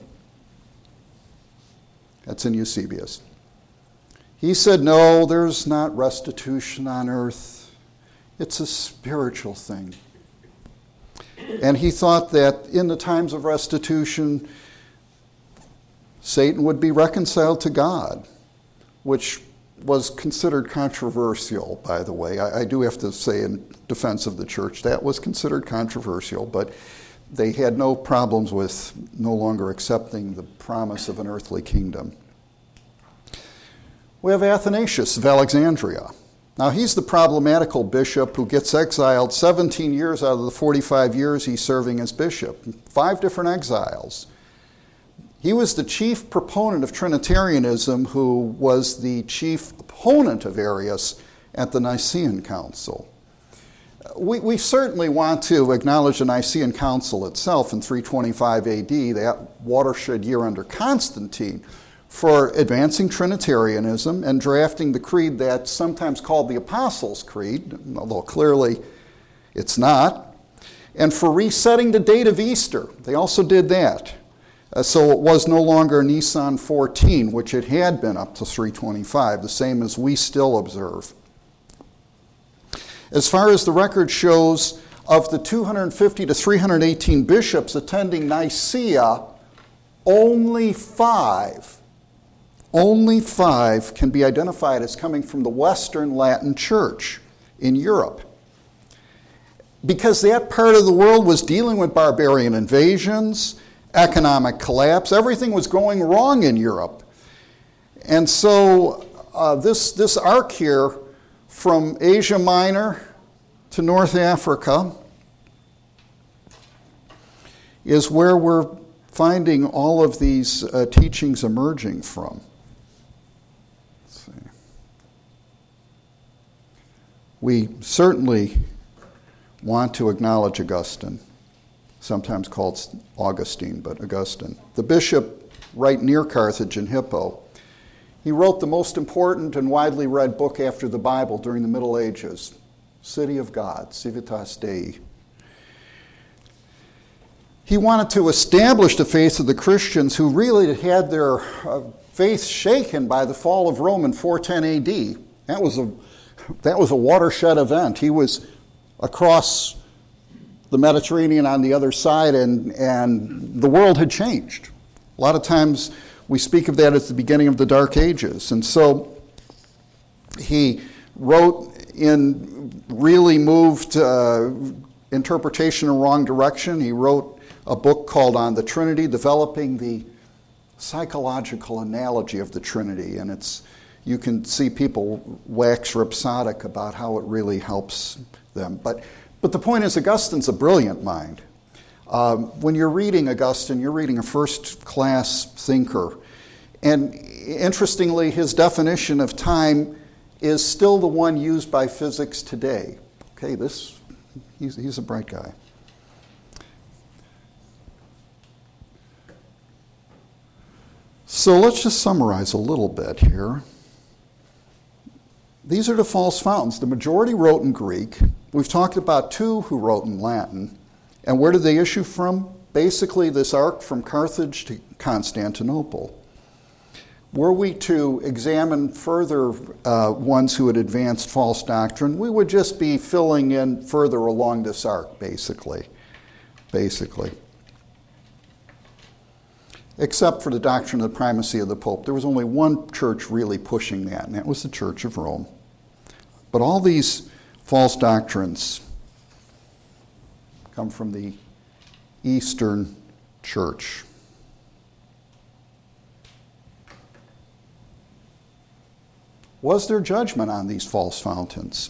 That's in Eusebius. He said, no, there's not restitution on earth. It's a spiritual thing. And he thought that in the times of restitution, Satan would be reconciled to God, which was considered controversial, by the way. I, I do have to say in defense of the church, that was considered controversial, but they had no problems with no longer accepting the promise of an earthly kingdom. We have Athanasius of Alexandria. Now, he's the problematical bishop who gets exiled seventeen years out of the forty-five years he's serving as bishop. Five different exiles. He was the chief proponent of Trinitarianism, who was the chief opponent of Arius at the Nicene Council. We, we certainly want to acknowledge the Nicene Council itself in three twenty-five A D, that watershed year under Constantine, for advancing Trinitarianism and drafting the creed that's sometimes called the Apostles' Creed, although clearly it's not, and for resetting the date of Easter. They also did that. Uh, so it was no longer Nisan fourteen, which it had been up to three twenty-five, the same as we still observe. As far as the record shows, of the two hundred fifty to three hundred eighteen bishops attending Nicaea, only five, only five can be identified as coming from the Western Latin Church in Europe. Because that part of the world was dealing with barbarian invasions, economic collapse. Everything was going wrong in Europe. And so uh, this, this arc here from Asia Minor to North Africa is where we're finding all of these uh, teachings emerging from. Let's see. We certainly want to acknowledge Augustine, sometimes called Augustine, but Augustine. The bishop right near Carthage in Hippo, he wrote the most important and widely read book after the Bible during the Middle Ages, City of God, Civitas Dei. He wanted to establish the faith of the Christians who really had their uh, faith shaken by the fall of Rome in four ten A D. That was a, that was a watershed event. He was across the Mediterranean on the other side, and, and the world had changed. A lot of times we speak of that as the beginning of the Dark Ages. And so he wrote in really moved uh, interpretation in the wrong direction. He wrote a book called On the Trinity, developing the psychological analogy of the Trinity. And it's you can see people wax rhapsodic about how it really helps them. But, but the point is, Augustine's a brilliant mind. Um, when you're reading Augustine, you're reading a first-class thinker. And interestingly, his definition of time is still the one used by physics today. Okay, this, he's, he's a bright guy. So let's just summarize a little bit here. These are the false fountains. The majority wrote in Greek. We've talked about two who wrote in Latin. And where did they issue from? Basically, this arc from Carthage to Constantinople. Were we to examine further uh, ones who had advanced false doctrine, we would just be filling in further along this arc, basically. Basically. Except for the doctrine of the primacy of the Pope. There was only one church really pushing that, and that was the Church of Rome. But all these false doctrines come from the Eastern Church. Was there judgment on these false fountains?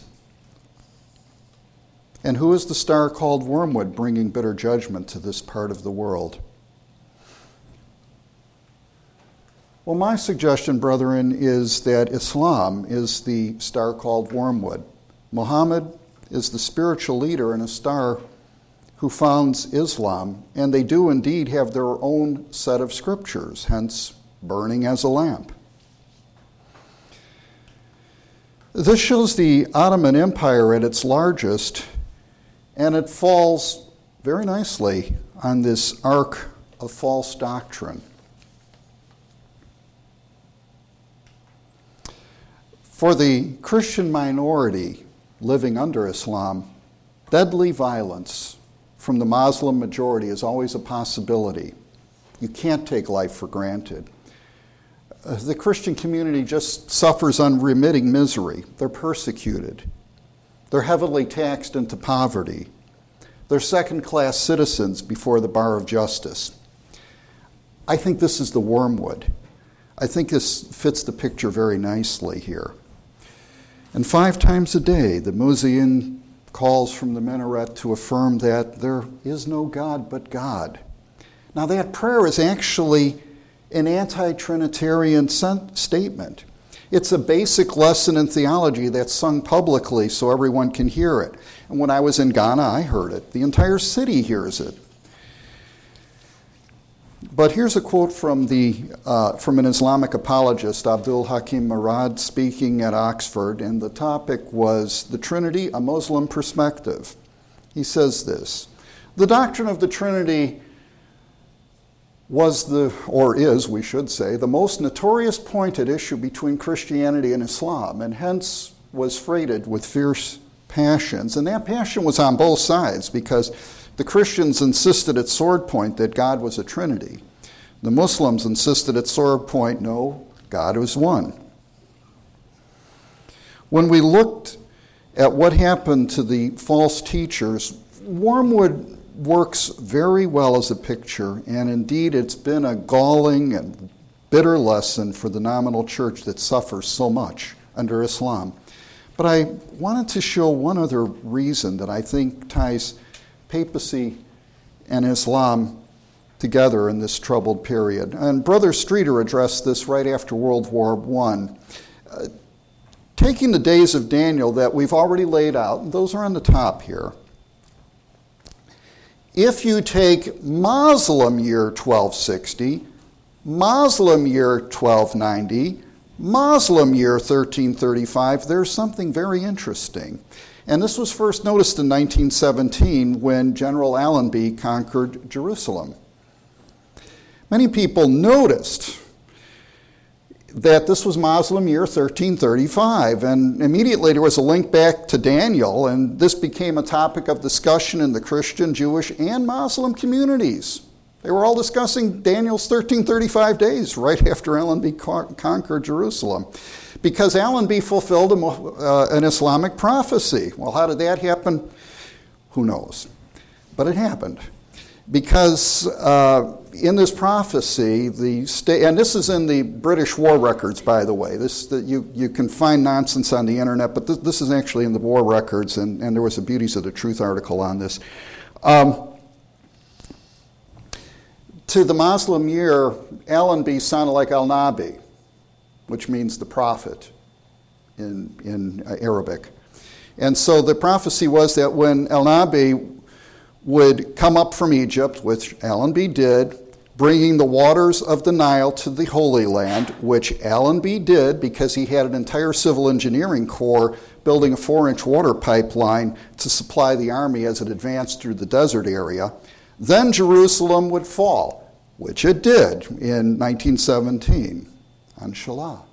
And who is the star called Wormwood bringing bitter judgment to this part of the world? Well, my suggestion, brethren, is that Islam is the star called Wormwood. Muhammad is the spiritual leader and a star who founds Islam, and they do indeed have their own set of scriptures, hence burning as a lamp. This shows the Ottoman Empire at its largest, and it falls very nicely on this arc of false doctrine. For the Christian minority living under Islam, deadly violence from the Muslim majority is always a possibility. You can't take life for granted. Uh, the Christian community just suffers unremitting misery. They're persecuted. They're heavily taxed into poverty. They're second-class citizens before the bar of justice. I think this is the wormwood. I think this fits the picture very nicely here. And five times a day, the muezzin calls from the minaret to affirm that there is no God but God. Now, that prayer is actually an anti-Trinitarian statement. It's a basic lesson in theology that's sung publicly so everyone can hear it. And when I was in Ghana, I heard it. The entire city hears it. But here's a quote from the uh, from an Islamic apologist, Abdul Hakim Murad, speaking at Oxford, and the topic was the Trinity, a Muslim perspective. He says this: the doctrine of the Trinity was the, or is, we should say, the most notorious point at issue between Christianity and Islam, and hence was freighted with fierce passions. And that passion was on both sides, because the Christians insisted at sword point that God was a Trinity. The Muslims insisted at sword point, no, God was one. When we looked at what happened to the false teachers, Wormwood works very well as a picture, and indeed it's been a galling and bitter lesson for the nominal church that suffers so much under Islam. But I wanted to show one other reason that I think ties papacy and Islam together in this troubled period. And Brother Streeter addressed this right after World War One. Uh, taking the days of Daniel that we've already laid out, and those are on the top here. If you take Muslim year twelve sixty, Muslim year twelve ninety, Muslim year thirteen thirty-five, there's something very interesting. And this was first noticed in nineteen seventeen when General Allenby conquered Jerusalem. Many people noticed that this was Muslim year thirteen thirty-five, and immediately there was a link back to Daniel, and this became a topic of discussion in the Christian, Jewish, and Muslim communities. They were all discussing Daniel's thirteen thirty-five days right after Allenby conquered Jerusalem, because Allenby fulfilled a, uh, an Islamic prophecy. Well, how did that happen? Who knows? But it happened. Because uh, in this prophecy, the state, and this is in the British war records, by the way. This the, you you can find nonsense on the internet, but this, this is actually in the war records, and, and there was a Beauties of the Truth article on this. Um, to the Muslim year, Allenby sounded like Al-Nabi, which means the prophet in in uh, Arabic, and so the prophecy was that when Al-Nabi would come up from Egypt, which Allenby did, bringing the waters of the Nile to the Holy Land, which Allenby did because he had an entire civil engineering corps building a four-inch water pipeline to supply the army as it advanced through the desert area. Then Jerusalem would fall, which it did in nineteen seventeen on Shalah.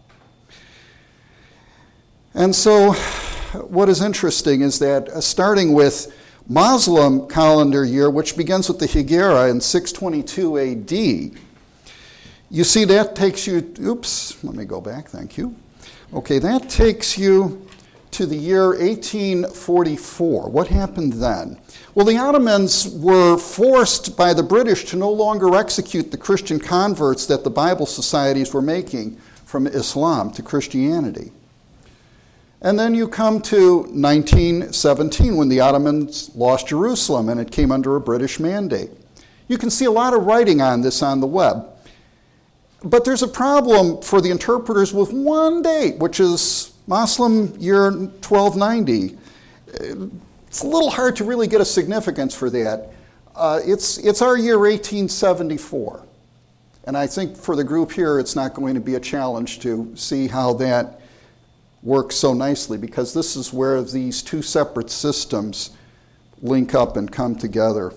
And so what is interesting is that uh, starting with Muslim calendar year, which begins with the Hijra in six twenty-two A D, you see that takes you, oops, let me go back, thank you. Okay, that takes you to the year eighteen forty-four. What happened then? Well, the Ottomans were forced by the British to no longer execute the Christian converts that the Bible societies were making from Islam to Christianity. And then you come to nineteen seventeen when the Ottomans lost Jerusalem and it came under a British mandate. You can see a lot of writing on this on the web. But there's a problem for the interpreters with one date, which is Muslim year twelve ninety. It's a little hard to really get a significance for that. Uh, it's, it's our year eighteen seventy-four. And I think for the group here, it's not going to be a challenge to see how that works so nicely, because this is where these two separate systems link up and come together.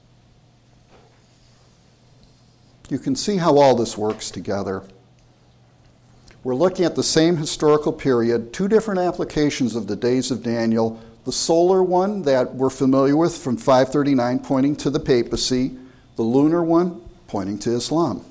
You can see how all this works together. We're looking at the same historical period, two different applications of the days of Daniel, the solar one that we're familiar with from five thirty-nine pointing to the papacy, the lunar one pointing to Islam.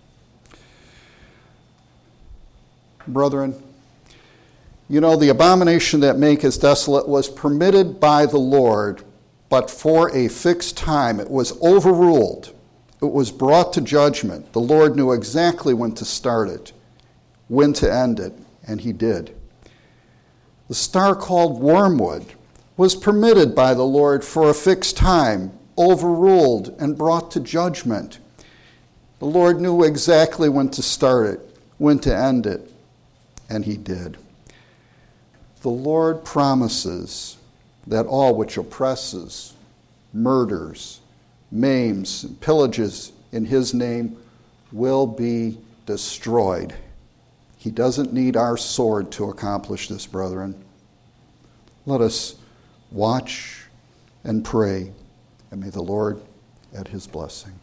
Brethren, you know, the abomination that maketh desolate was permitted by the Lord, but for a fixed time. It was overruled. It was brought to judgment. The Lord knew exactly when to start it, when to end it, and he did. The star called Wormwood was permitted by the Lord for a fixed time, overruled, and brought to judgment. The Lord knew exactly when to start it, when to end it, and he did. The Lord promises that all which oppresses, murders, maims, and pillages in his name will be destroyed. He doesn't need our sword to accomplish this, brethren. Let us watch and pray, and may the Lord add his blessing.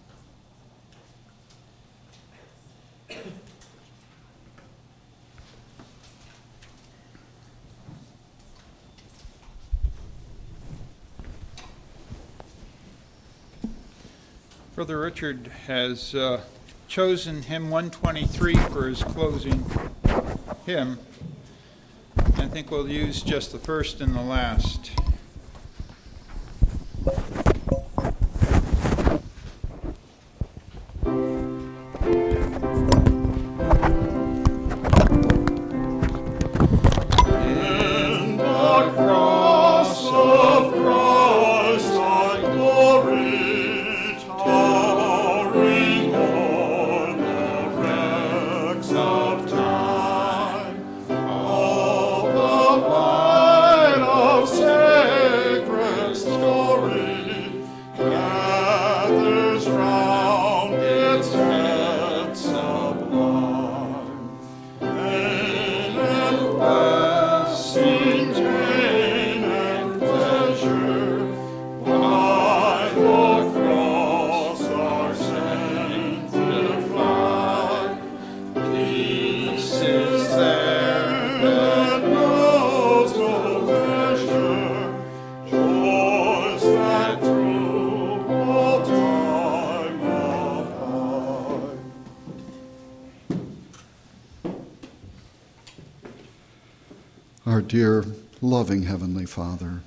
Brother Richard has uh, chosen hymn one twenty-three for his closing hymn. I think we'll use just the first and the last. And dear, loving Heavenly Father,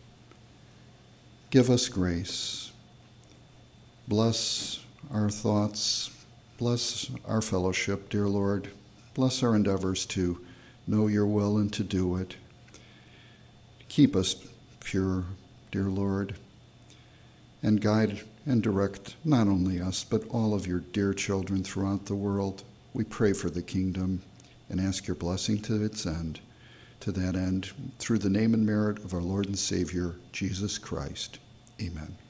give us grace. Bless our thoughts. Bless our fellowship, dear Lord. Bless our endeavors to know your will and to do it. Keep us pure, dear Lord, and guide and direct not only us, but all of your dear children throughout the world. We pray for the kingdom and ask your blessing to its end, to that end, through the name and merit of our Lord and Savior, Jesus Christ. Amen.